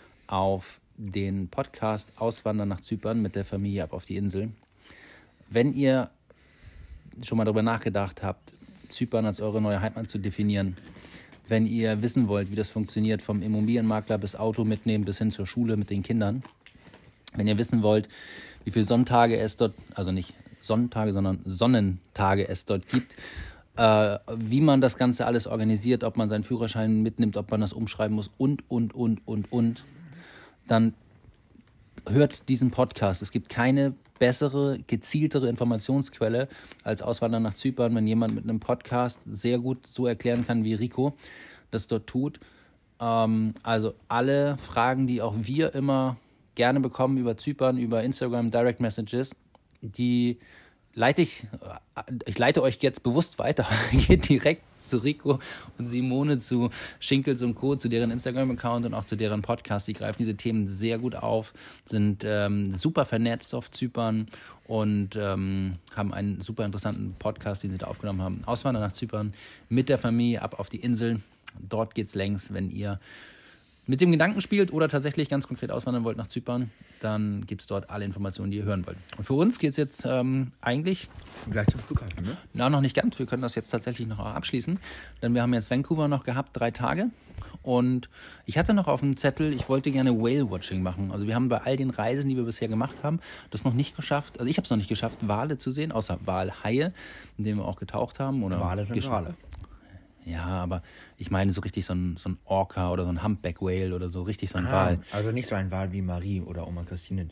auf den Podcast Auswandern nach Zypern mit der Familie ab auf die Insel. Wenn ihr schon mal darüber nachgedacht habt, Zypern als eure neue Heimat zu definieren, wenn ihr wissen wollt, wie das funktioniert, vom Immobilienmakler bis Auto mitnehmen bis hin zur Schule mit den Kindern, wenn ihr wissen wollt, wie viele Sonntage es dort, also nicht Sonntage, sondern Sonnentage es dort gibt, äh, wie man das Ganze alles organisiert, ob man seinen Führerschein mitnimmt, ob man das umschreiben muss und, und, und, und, und, dann hört diesen Podcast. Es gibt keine bessere, gezieltere Informationsquelle als Auswandern nach Zypern, wenn jemand mit einem Podcast sehr gut so erklären kann, wie Rico das dort tut. Ähm, also alle Fragen, die auch wir immer gerne bekommen über Zypern, über Instagram, Direct Messages, die leite ich, ich leite euch jetzt bewusst weiter. Geht direkt zu Rico und Simone, zu Schinkels und Co., zu deren Instagram-Account und auch zu deren Podcast. Die greifen diese Themen sehr gut auf, sind ähm, super vernetzt auf Zypern und ähm, haben einen super interessanten Podcast, den sie da aufgenommen haben. Auswandern nach Zypern mit der Familie ab auf die Insel. Dort geht's längs, wenn ihr mit dem Gedanken spielt oder tatsächlich ganz konkret auswandern wollt nach Zypern, dann gibt es dort alle Informationen, die ihr hören wollt. Und für uns geht es jetzt ähm, eigentlich Gleich zum Flughafen, ne? Na, noch nicht ganz. Wir können das jetzt tatsächlich noch abschließen. Denn wir haben jetzt Vancouver noch gehabt, drei Tage. Und ich hatte noch auf dem Zettel, ich wollte gerne Whale-Watching machen. Also wir haben bei all den Reisen, die wir bisher gemacht haben, das noch nicht geschafft. Also ich habe es noch nicht geschafft, Wale zu sehen, außer Walhaie, in denen wir auch getaucht haben. Oder Wale sind gesch- Wale. Ja, aber ich meine so richtig so ein, so ein Orca oder so ein Humpback Whale oder so richtig so ein Ah, Wal. also nicht so ein Wal wie Marie oder Oma Christine.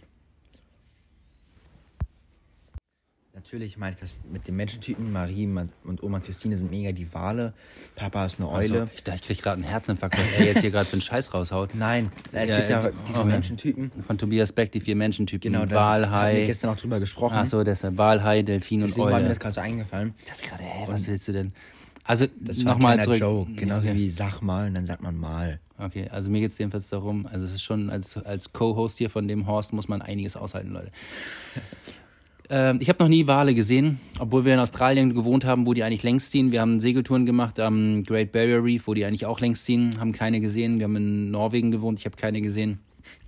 Natürlich meine ich das mit den Menschentypen. Marie und Oma Christine sind mega die Wale. Papa ist eine Eule. Also, ich dachte, ich krieg gerade einen Herzinfarkt, was er jetzt hier gerade für einen Scheiß raushaut. Nein, es Ja, gibt ja äh, diese okay. Menschentypen. Von Tobias Beck, die vier Menschentypen. Genau, das haben wir Walhai. gestern auch drüber gesprochen. Achso, deshalb Walhai, Delfin und Deswegen war mir Eule. das gerade so eingefallen. Ich dachte gerade, hä, was willst du denn? Also, Das war nochmal ein kleiner zurück. Joke. Genauso okay. wie sag mal und dann sagt man mal. Okay, also mir geht es jedenfalls darum, also es ist schon als, als Co-Host hier von dem Horst muss man einiges aushalten, Leute. ähm, ich habe noch nie Wale gesehen, obwohl wir in Australien gewohnt haben, wo die eigentlich längs ziehen. Wir haben Segeltouren gemacht am Great Barrier Reef, wo die eigentlich auch längs ziehen, haben keine gesehen. Wir haben in Norwegen gewohnt, ich habe keine gesehen.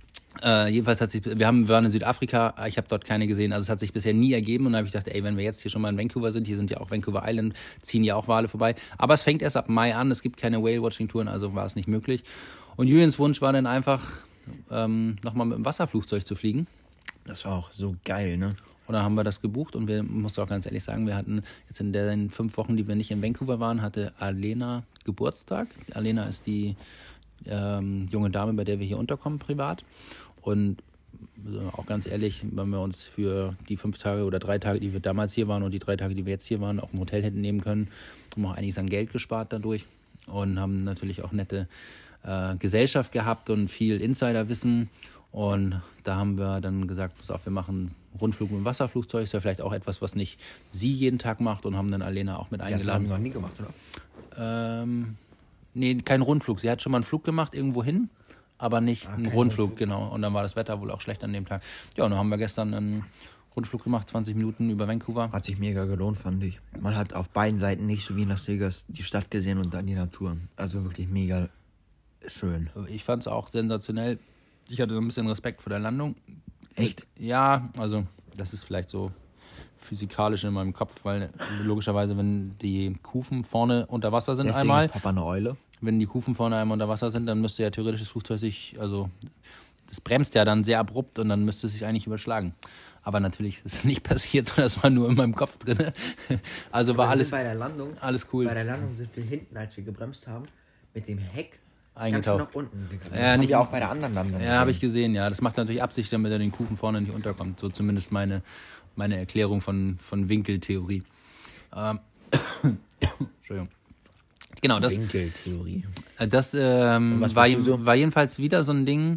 Äh, jedenfalls hat sich, wir haben, wir waren in Südafrika, ich habe dort keine gesehen, also es hat sich bisher nie ergeben und dann habe ich gedacht, ey, wenn wir jetzt hier schon mal in Vancouver sind, hier sind ja auch Vancouver Island, ziehen ja auch Wale vorbei, aber es fängt erst ab Mai an, es gibt keine Whale-Watching-Touren, also war es nicht möglich. Und Julians Wunsch war dann einfach, ähm, nochmal mit dem Wasserflugzeug zu fliegen. Das war auch so geil, ne? Und dann haben wir das gebucht und wir, muss auch ganz ehrlich sagen, wir hatten jetzt in den fünf Wochen, die wir nicht in Vancouver waren, hatte Alena Geburtstag. Alena ist die ähm, junge Dame, bei der wir hier unterkommen, privat. Und äh, auch ganz ehrlich, wenn wir uns für die fünf Tage oder drei Tage, die wir damals hier waren und die drei Tage, die wir jetzt hier waren, auch ein Hotel hätten nehmen können, haben auch einiges an Geld gespart dadurch und haben natürlich auch nette äh, Gesellschaft gehabt und viel Insiderwissen. Und da haben wir dann gesagt, pass auf, wir machen Rundflug mit dem Wasserflugzeug, ist ja vielleicht auch etwas, was nicht sie jeden Tag macht und haben dann Alena auch mit Das hast du eingeladen. noch nie gemacht, oder? Ähm, nee, kein Rundflug. Sie hat schon mal einen Flug gemacht irgendwo hin, aber nicht Ah, einen kein Rundflug, Rundflug. genau. Und dann war das Wetter wohl auch schlecht an dem Tag. Ja, und dann haben wir gestern einen Rundflug gemacht, zwanzig Minuten über Vancouver. Hat sich mega gelohnt, fand ich. Man hat auf beiden Seiten nicht so wie in Las Vegas die Stadt gesehen und dann die Natur. Also wirklich mega schön. Ich fand es auch sensationell. Ich hatte so ein bisschen Respekt vor der Landung. Echt? Ja, also das ist vielleicht so physikalisch in meinem Kopf, weil logischerweise, wenn die Kufen vorne unter Wasser sind Deswegen einmal, ist Papa eine Eule. wenn die Kufen vorne einmal unter Wasser sind, dann müsste ja theoretisch das Flugzeug sich, also das bremst ja dann sehr abrupt und dann müsste es sich eigentlich überschlagen. Aber natürlich ist es nicht passiert, sondern es war nur in meinem Kopf drin. Also war Wir alles, sind bei der Landung. alles cool. Bei der Landung sind wir hinten, als wir gebremst haben, mit dem Heck Eingetaucht. ganz nach unten gegangen. Das Ja, haben nicht- wir auch bei der anderen Landung Ja, habe ich gesehen, ja. Das macht natürlich Absicht, damit er den Kufen vorne nicht unterkommt. So zumindest meine, meine Erklärung von, von Winkeltheorie. Ähm, Entschuldigung. Genau, das, Winkeltheorie. äh, das ähm, was war, bist du so? war jedenfalls wieder so ein Ding,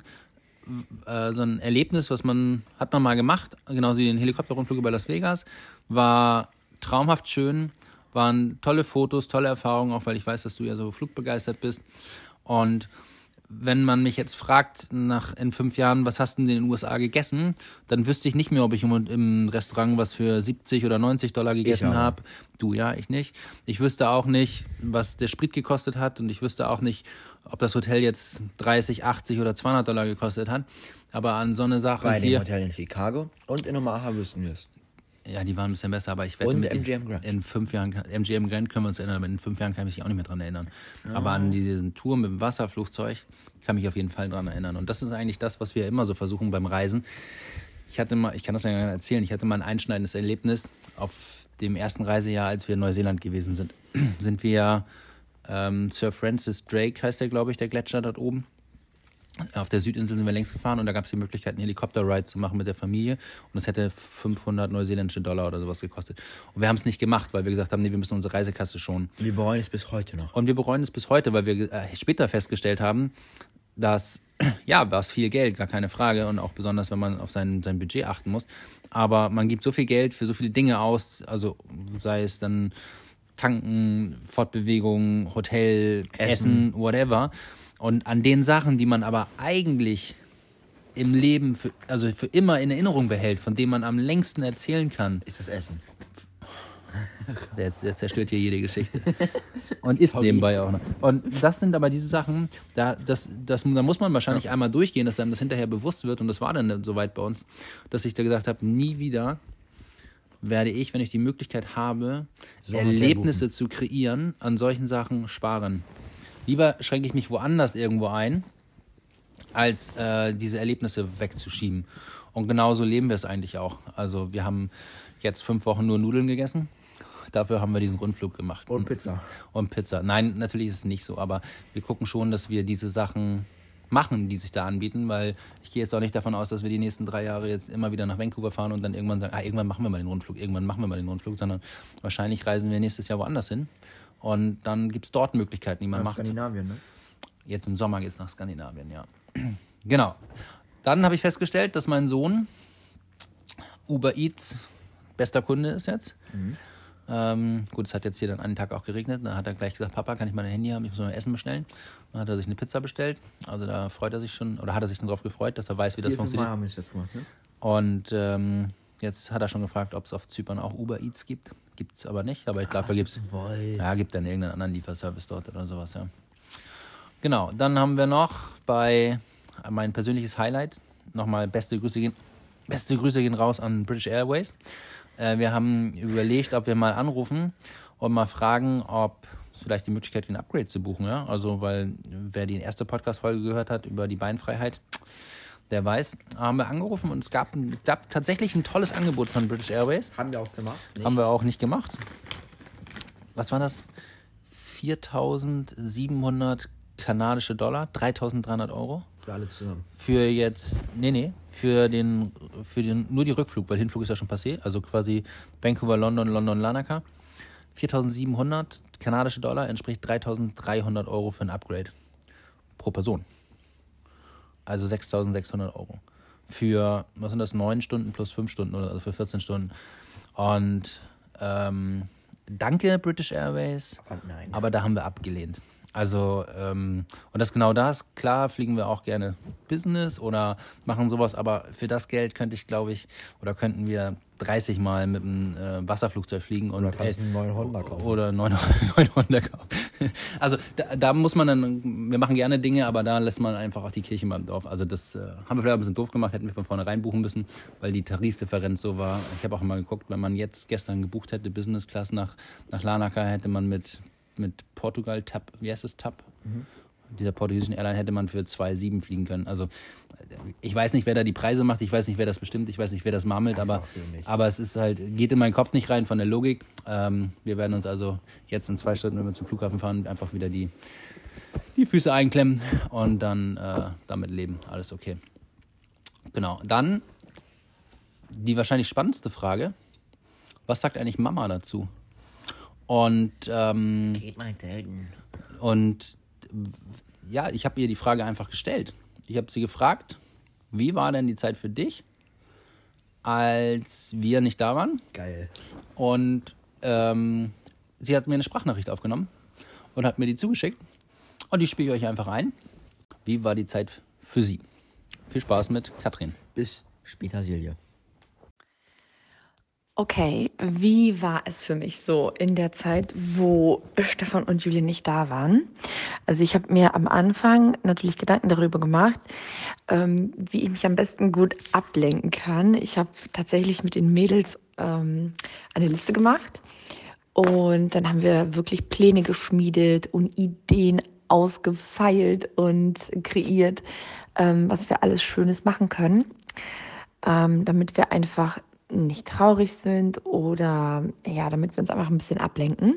äh, so ein Erlebnis, was man, hat man mal gemacht, genauso wie den Helikopterrundflug über Las Vegas. War traumhaft schön, waren tolle Fotos, tolle Erfahrungen, auch weil ich weiß, dass du ja so flugbegeistert bist. Und wenn man mich jetzt fragt, nach in fünf Jahren, was hast du denn in den U S A gegessen, dann wüsste ich nicht mehr, ob ich im, im Restaurant was für siebzig oder neunzig Dollar gegessen habe. Du, ja, ich nicht. Ich wüsste auch nicht, was der Sprit gekostet hat und ich wüsste auch nicht, ob das Hotel jetzt dreißig, achtzig oder zweihundert Dollar gekostet hat. Aber an so eine Sache Bei hier... dem Hotel in Chicago und in Omaha wüssten wir es. Ja, die waren ein bisschen besser, aber ich wette Und mit M G M Grand. in fünf Jahren, M G M Grand können wir uns erinnern, aber in fünf Jahren kann ich mich auch nicht mehr dran erinnern. Oh. Aber an diesen Tour mit dem Wasserflugzeug kann ich mich auf jeden Fall dran erinnern. Und das ist eigentlich das, was wir immer so versuchen beim Reisen. Ich hatte mal, ich kann das ja erzählen, ich hatte mal ein einschneidendes Erlebnis auf dem ersten Reisejahr, als wir in Neuseeland gewesen sind. sind wir ähm, Sir Francis Drake heißt der, glaube ich, der Gletscher dort oben. Auf der Südinsel sind wir längst gefahren und da gab es die Möglichkeit, einen Helikopter-Ride zu machen mit der Familie. Und das hätte fünfhundert neuseeländische Dollar oder sowas gekostet. Und wir haben es nicht gemacht, weil wir gesagt haben, nee, wir müssen unsere Reisekasse schonen. Wir bereuen es bis heute noch. Und wir bereuen es bis heute, weil wir äh, später festgestellt haben, dass, ja, war es viel Geld, gar keine Frage. Und auch besonders, wenn man auf sein, sein Budget achten muss. Aber man gibt so viel Geld für so viele Dinge aus, also sei es dann Tanken, Fortbewegung, Hotel, Essen, Essen whatever. Und an den Sachen, die man aber eigentlich im Leben, für, also für immer in Erinnerung behält, von denen man am längsten erzählen kann, ist das Essen. Der, der zerstört hier jede Geschichte. Und isst nebenbei auch noch. Und das sind aber diese Sachen, da, das, das, da muss man wahrscheinlich einmal durchgehen, dass einem das hinterher bewusst wird. Und das war dann soweit bei uns, dass ich da gesagt habe, nie wieder werde ich, wenn ich die Möglichkeit habe, so Erlebnisse zu kreieren, an solchen Sachen sparen. Lieber schränke ich mich woanders irgendwo ein, als äh, diese Erlebnisse wegzuschieben. Und genauso leben wir es eigentlich auch. Also wir haben jetzt fünf Wochen nur Nudeln gegessen. Dafür haben wir diesen Rundflug gemacht. Und Pizza. Und Pizza. Nein, natürlich ist es nicht so. Aber wir gucken schon, dass wir diese Sachen machen, die sich da anbieten. Weil ich gehe jetzt auch nicht davon aus, dass wir die nächsten drei Jahre jetzt immer wieder nach Vancouver fahren und dann irgendwann sagen, ah, irgendwann machen wir mal den Rundflug, irgendwann machen wir mal den Rundflug. Sondern wahrscheinlich reisen wir nächstes Jahr woanders hin. Und dann gibt es dort Möglichkeiten, die man nach macht. Skandinavien, ne? Jetzt im Sommer geht es nach Skandinavien, ja. Genau. Dann habe ich festgestellt, dass mein Sohn Uber Eats bester Kunde ist jetzt. Mhm. Ähm, gut, es hat jetzt hier dann einen Tag auch geregnet. Da hat er gleich gesagt, Papa, kann ich mein Handy haben? Ich muss mal Essen bestellen. Dann hat er sich eine Pizza bestellt. Also da freut er sich schon, oder hat er sich schon drauf gefreut, dass er weiß, wie das Vier, funktioniert. Mal haben wir es jetzt gemacht, ne? Und ähm, jetzt hat er schon gefragt, ob es auf Zypern auch Uber Eats gibt. Gibt es aber nicht, aber ich glaube, da gibt es. Ja, gibt dann irgendeinen anderen Lieferservice dort oder sowas, ja. Genau, dann haben wir noch bei mein persönliches Highlight, nochmal beste Grüße gehen, beste Grüße gehen raus an British Airways. Äh, wir haben überlegt, ob wir mal anrufen und mal fragen, ob vielleicht die Möglichkeit gibt, ein Upgrade zu buchen, ja. Also, weil wer die erste Podcast-Folge gehört hat über die Beinfreiheit, der weiß, haben wir angerufen und es gab, gab tatsächlich ein tolles Angebot von British Airways. Haben wir auch gemacht? Nicht. Haben wir auch nicht gemacht. Was war das? viertausendsiebenhundert kanadische Dollar, dreitausenddreihundert Euro. Für alle zusammen. Für jetzt, nee, nee, für den, für den, nur die Rückflug, weil Hinflug ist ja schon passé, also quasi Vancouver, London, London, Larnaca. viertausendsiebenhundert kanadische Dollar entspricht dreitausenddreihundert Euro für ein Upgrade pro Person. Also sechstausendsechshundert Euro. Für, was sind das, neun Stunden plus fünf Stunden, oder also für vierzehn Stunden. Und ähm, danke British Airways, aber, nein. aber da haben wir abgelehnt. Also, ähm, und das ist genau das. Klar fliegen wir auch gerne Business oder machen sowas, aber für das Geld könnte ich, glaube ich, oder könnten wir dreißig Mal mit einem äh, Wasserflugzeug fliegen. Und, oder kannst äh, einen neuen Honda kaufen. Oder einen neuen Honda kaufen. Also, da, da muss man dann, wir machen gerne Dinge, aber da lässt man einfach auch die Kirche beim Dorf. Also, das äh, haben wir vielleicht ein bisschen doof gemacht, hätten wir von vornherein buchen müssen, weil die Tarifdifferenz so war. Ich habe auch mal geguckt, wenn man jetzt gestern gebucht hätte, Business Class nach, nach Larnaca, hätte man mit mit Portugal, TAP, wie heißt das, TAP? Mhm. Dieser portugiesischen Airline hätte man für zwei Komma sieben fliegen können. Also ich weiß nicht, wer da die Preise macht, ich weiß nicht, wer das bestimmt, ich weiß nicht, wer das marmelt, das aber, aber es ist halt, geht in meinen Kopf nicht rein von der Logik. Ähm, wir werden uns also jetzt in zwei Stunden, wenn wir zum Flughafen fahren, einfach wieder die, die Füße einklemmen und dann äh, damit leben. Alles okay. Genau. Dann die wahrscheinlich spannendste Frage. Was sagt eigentlich Mama dazu? Und, ähm, Geht mal daten. Und ja, ich habe ihr die Frage einfach gestellt. Ich habe sie gefragt, wie war denn die Zeit für dich, als wir nicht da waren? Geil. Und ähm, sie hat mir eine Sprachnachricht aufgenommen und hat mir die zugeschickt. Und die spiele ich euch einfach ein. Wie war die Zeit für Sie? Viel Spaß mit Katrin. Bis später, Silje. Okay, wie war es für mich so in der Zeit, wo Stefan und Julian nicht da waren? Also ich habe mir am Anfang natürlich Gedanken darüber gemacht, ähm, wie ich mich am besten gut ablenken kann. Ich habe tatsächlich mit den Mädels ähm, eine Liste gemacht und dann haben wir wirklich Pläne geschmiedet und Ideen ausgefeilt und kreiert, ähm, was wir alles Schönes machen können, ähm, damit wir einfach nicht traurig sind oder ja, damit wir uns einfach ein bisschen ablenken.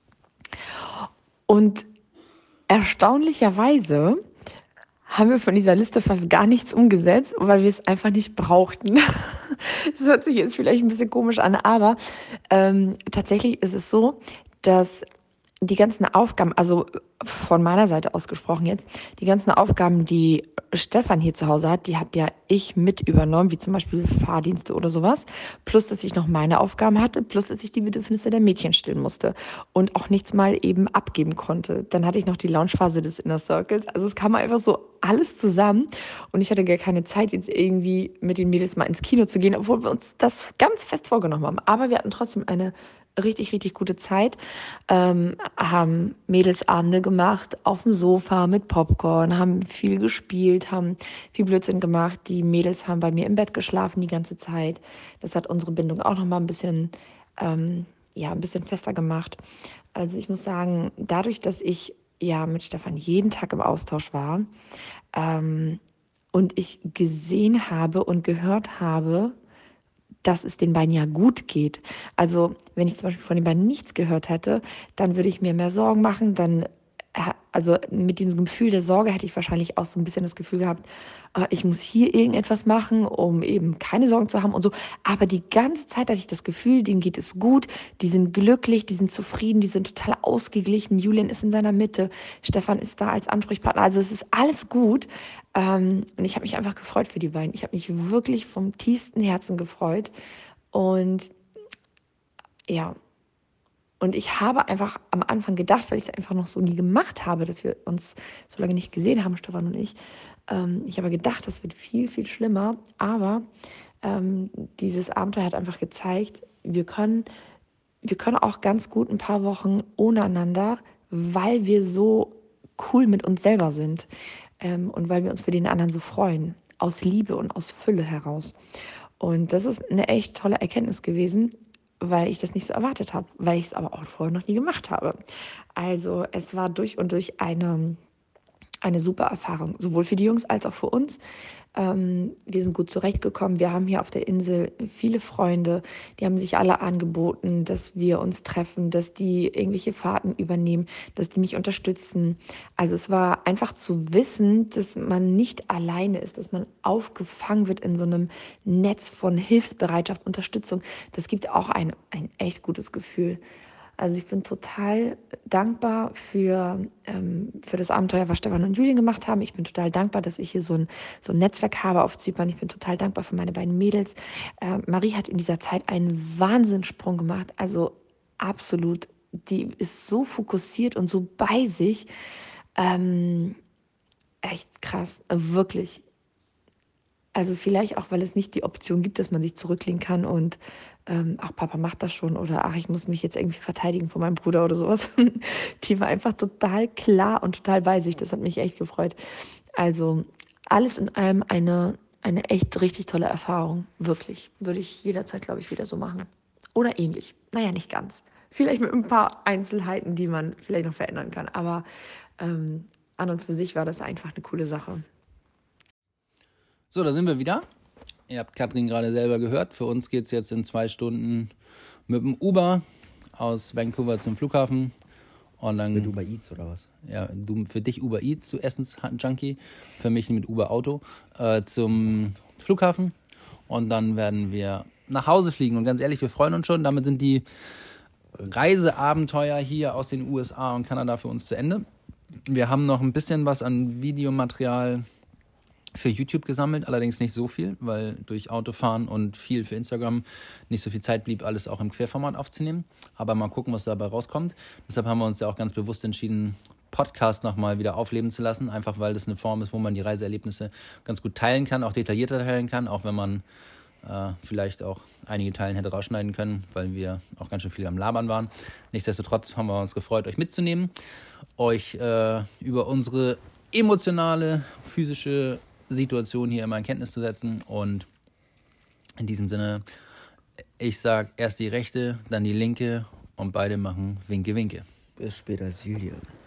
Und erstaunlicherweise haben wir von dieser Liste fast gar nichts umgesetzt, weil wir es einfach nicht brauchten. Das hört sich jetzt vielleicht ein bisschen komisch an, aber ähm, tatsächlich ist es so, dass die ganzen Aufgaben, also von meiner Seite aus gesprochen jetzt, die ganzen Aufgaben, die Stefan hier zu Hause hat, die habe ja ich mit übernommen, wie zum Beispiel Fahrdienste oder sowas. Plus, dass ich noch meine Aufgaben hatte, plus, dass ich die Bedürfnisse der Mädchen stillen musste und auch nichts mal eben abgeben konnte. Dann hatte ich noch die Loungephase des Inner Circles. Also es kam einfach so alles zusammen und ich hatte gar keine Zeit, jetzt irgendwie mit den Mädels mal ins Kino zu gehen, obwohl wir uns das ganz fest vorgenommen haben. Aber wir hatten trotzdem eine richtig, richtig gute Zeit, ähm, haben Mädelsabende gemacht auf dem Sofa mit Popcorn, haben viel gespielt, haben viel Blödsinn gemacht. Die Mädels haben bei mir im Bett geschlafen die ganze Zeit. Das hat unsere Bindung auch nochmal ein bisschen, ähm, ja, ein bisschen fester gemacht. Also ich muss sagen, dadurch, dass ich ja mit Stefan jeden Tag im Austausch war, ähm, und ich gesehen habe und gehört habe, dass es den beiden ja gut geht. Also wenn ich zum Beispiel von den beiden nichts gehört hätte, dann würde ich mir mehr Sorgen machen. Dann, also mit diesem Gefühl der Sorge hätte ich wahrscheinlich auch so ein bisschen das Gefühl gehabt, ich muss hier irgendetwas machen, um eben keine Sorgen zu haben und so. Aber die ganze Zeit hatte ich das Gefühl, denen geht es gut, die sind glücklich, die sind zufrieden, die sind total ausgeglichen. Julian ist in seiner Mitte, Stefan ist da als Ansprechpartner. Also es ist alles gut. Ähm, und ich habe mich einfach gefreut für die beiden. Ich habe mich wirklich vom tiefsten Herzen gefreut. Und ja, und ich habe einfach am Anfang gedacht, weil ich es einfach noch so nie gemacht habe, dass wir uns so lange nicht gesehen haben, Stefan und ich. Ähm, ich habe gedacht, das wird viel, viel schlimmer. Aber ähm, dieses Abenteuer hat einfach gezeigt, wir können, wir können auch ganz gut ein paar Wochen ohne einander, weil wir so cool mit uns selber sind. Ähm, und weil wir uns für den anderen so freuen. Aus Liebe und aus Fülle heraus. Und das ist eine echt tolle Erkenntnis gewesen, weil ich das nicht so erwartet habe, weil ich es aber auch vorher noch nie gemacht habe. Also es war durch und durch eine, eine super Erfahrung, sowohl für die Jungs als auch für uns. Ähm, wir sind gut zurechtgekommen. Wir haben hier auf der Insel viele Freunde, die haben sich alle angeboten, dass wir uns treffen, dass die irgendwelche Fahrten übernehmen, dass die mich unterstützen. Also es war einfach zu wissen, dass man nicht alleine ist, dass man aufgefangen wird in so einem Netz von Hilfsbereitschaft, Unterstützung. Das gibt auch ein, ein echt gutes Gefühl. Also ich bin total dankbar für, ähm, für das Abenteuer, was Stefan und Julian gemacht haben. Ich bin total dankbar, dass ich hier so ein, so ein Netzwerk habe auf Zypern. Ich bin total dankbar für meine beiden Mädels. Äh, Marie hat in dieser Zeit einen Wahnsinnssprung gemacht. Also absolut. Die ist so fokussiert und so bei sich. Ähm, echt krass. Wirklich. Also vielleicht auch, weil es nicht die Option gibt, dass man sich zurücklehnen kann und ähm, ach, Papa macht das schon oder ach, ich muss mich jetzt irgendwie verteidigen vor meinem Bruder oder sowas. Die war einfach total klar und total bei sich. Das hat mich echt gefreut. Also alles in allem eine, eine echt richtig tolle Erfahrung. Wirklich. Würde ich jederzeit, glaube ich, wieder so machen. Oder ähnlich. Naja, nicht ganz. Vielleicht mit ein paar Einzelheiten, die man vielleicht noch verändern kann. Aber ähm, an und für sich war das einfach eine coole Sache. So, da sind wir wieder. Ihr habt Katrin gerade selber gehört. Für uns geht es jetzt in zwei Stunden mit dem Uber aus Vancouver zum Flughafen. Und dann, Mit Uber Eats oder was? Ja, du, für dich Uber Eats, du Essensjunkie. Für mich mit Uber Auto äh, zum Flughafen. Und dann werden wir nach Hause fliegen. Und ganz ehrlich, wir freuen uns schon. Damit sind die Reiseabenteuer hier aus den U S A und Kanada für uns zu Ende. Wir haben noch ein bisschen was an Videomaterial für YouTube gesammelt, allerdings nicht so viel, weil durch Autofahren und viel für Instagram nicht so viel Zeit blieb, alles auch im Querformat aufzunehmen. Aber mal gucken, was dabei rauskommt. Deshalb haben wir uns ja auch ganz bewusst entschieden, Podcast nochmal wieder aufleben zu lassen, einfach weil das eine Form ist, wo man die Reiseerlebnisse ganz gut teilen kann, auch detaillierter teilen kann, auch wenn man äh, vielleicht auch einige Teilen hätte rausschneiden können, weil wir auch ganz schön viel am Labern waren. Nichtsdestotrotz haben wir uns gefreut, euch mitzunehmen, euch äh, über unsere emotionale, physische Situation hier immer in Kenntnis zu setzen und in diesem Sinne, ich sag erst die rechte, dann die linke und beide machen Winke, Winke. Bis später, Silje.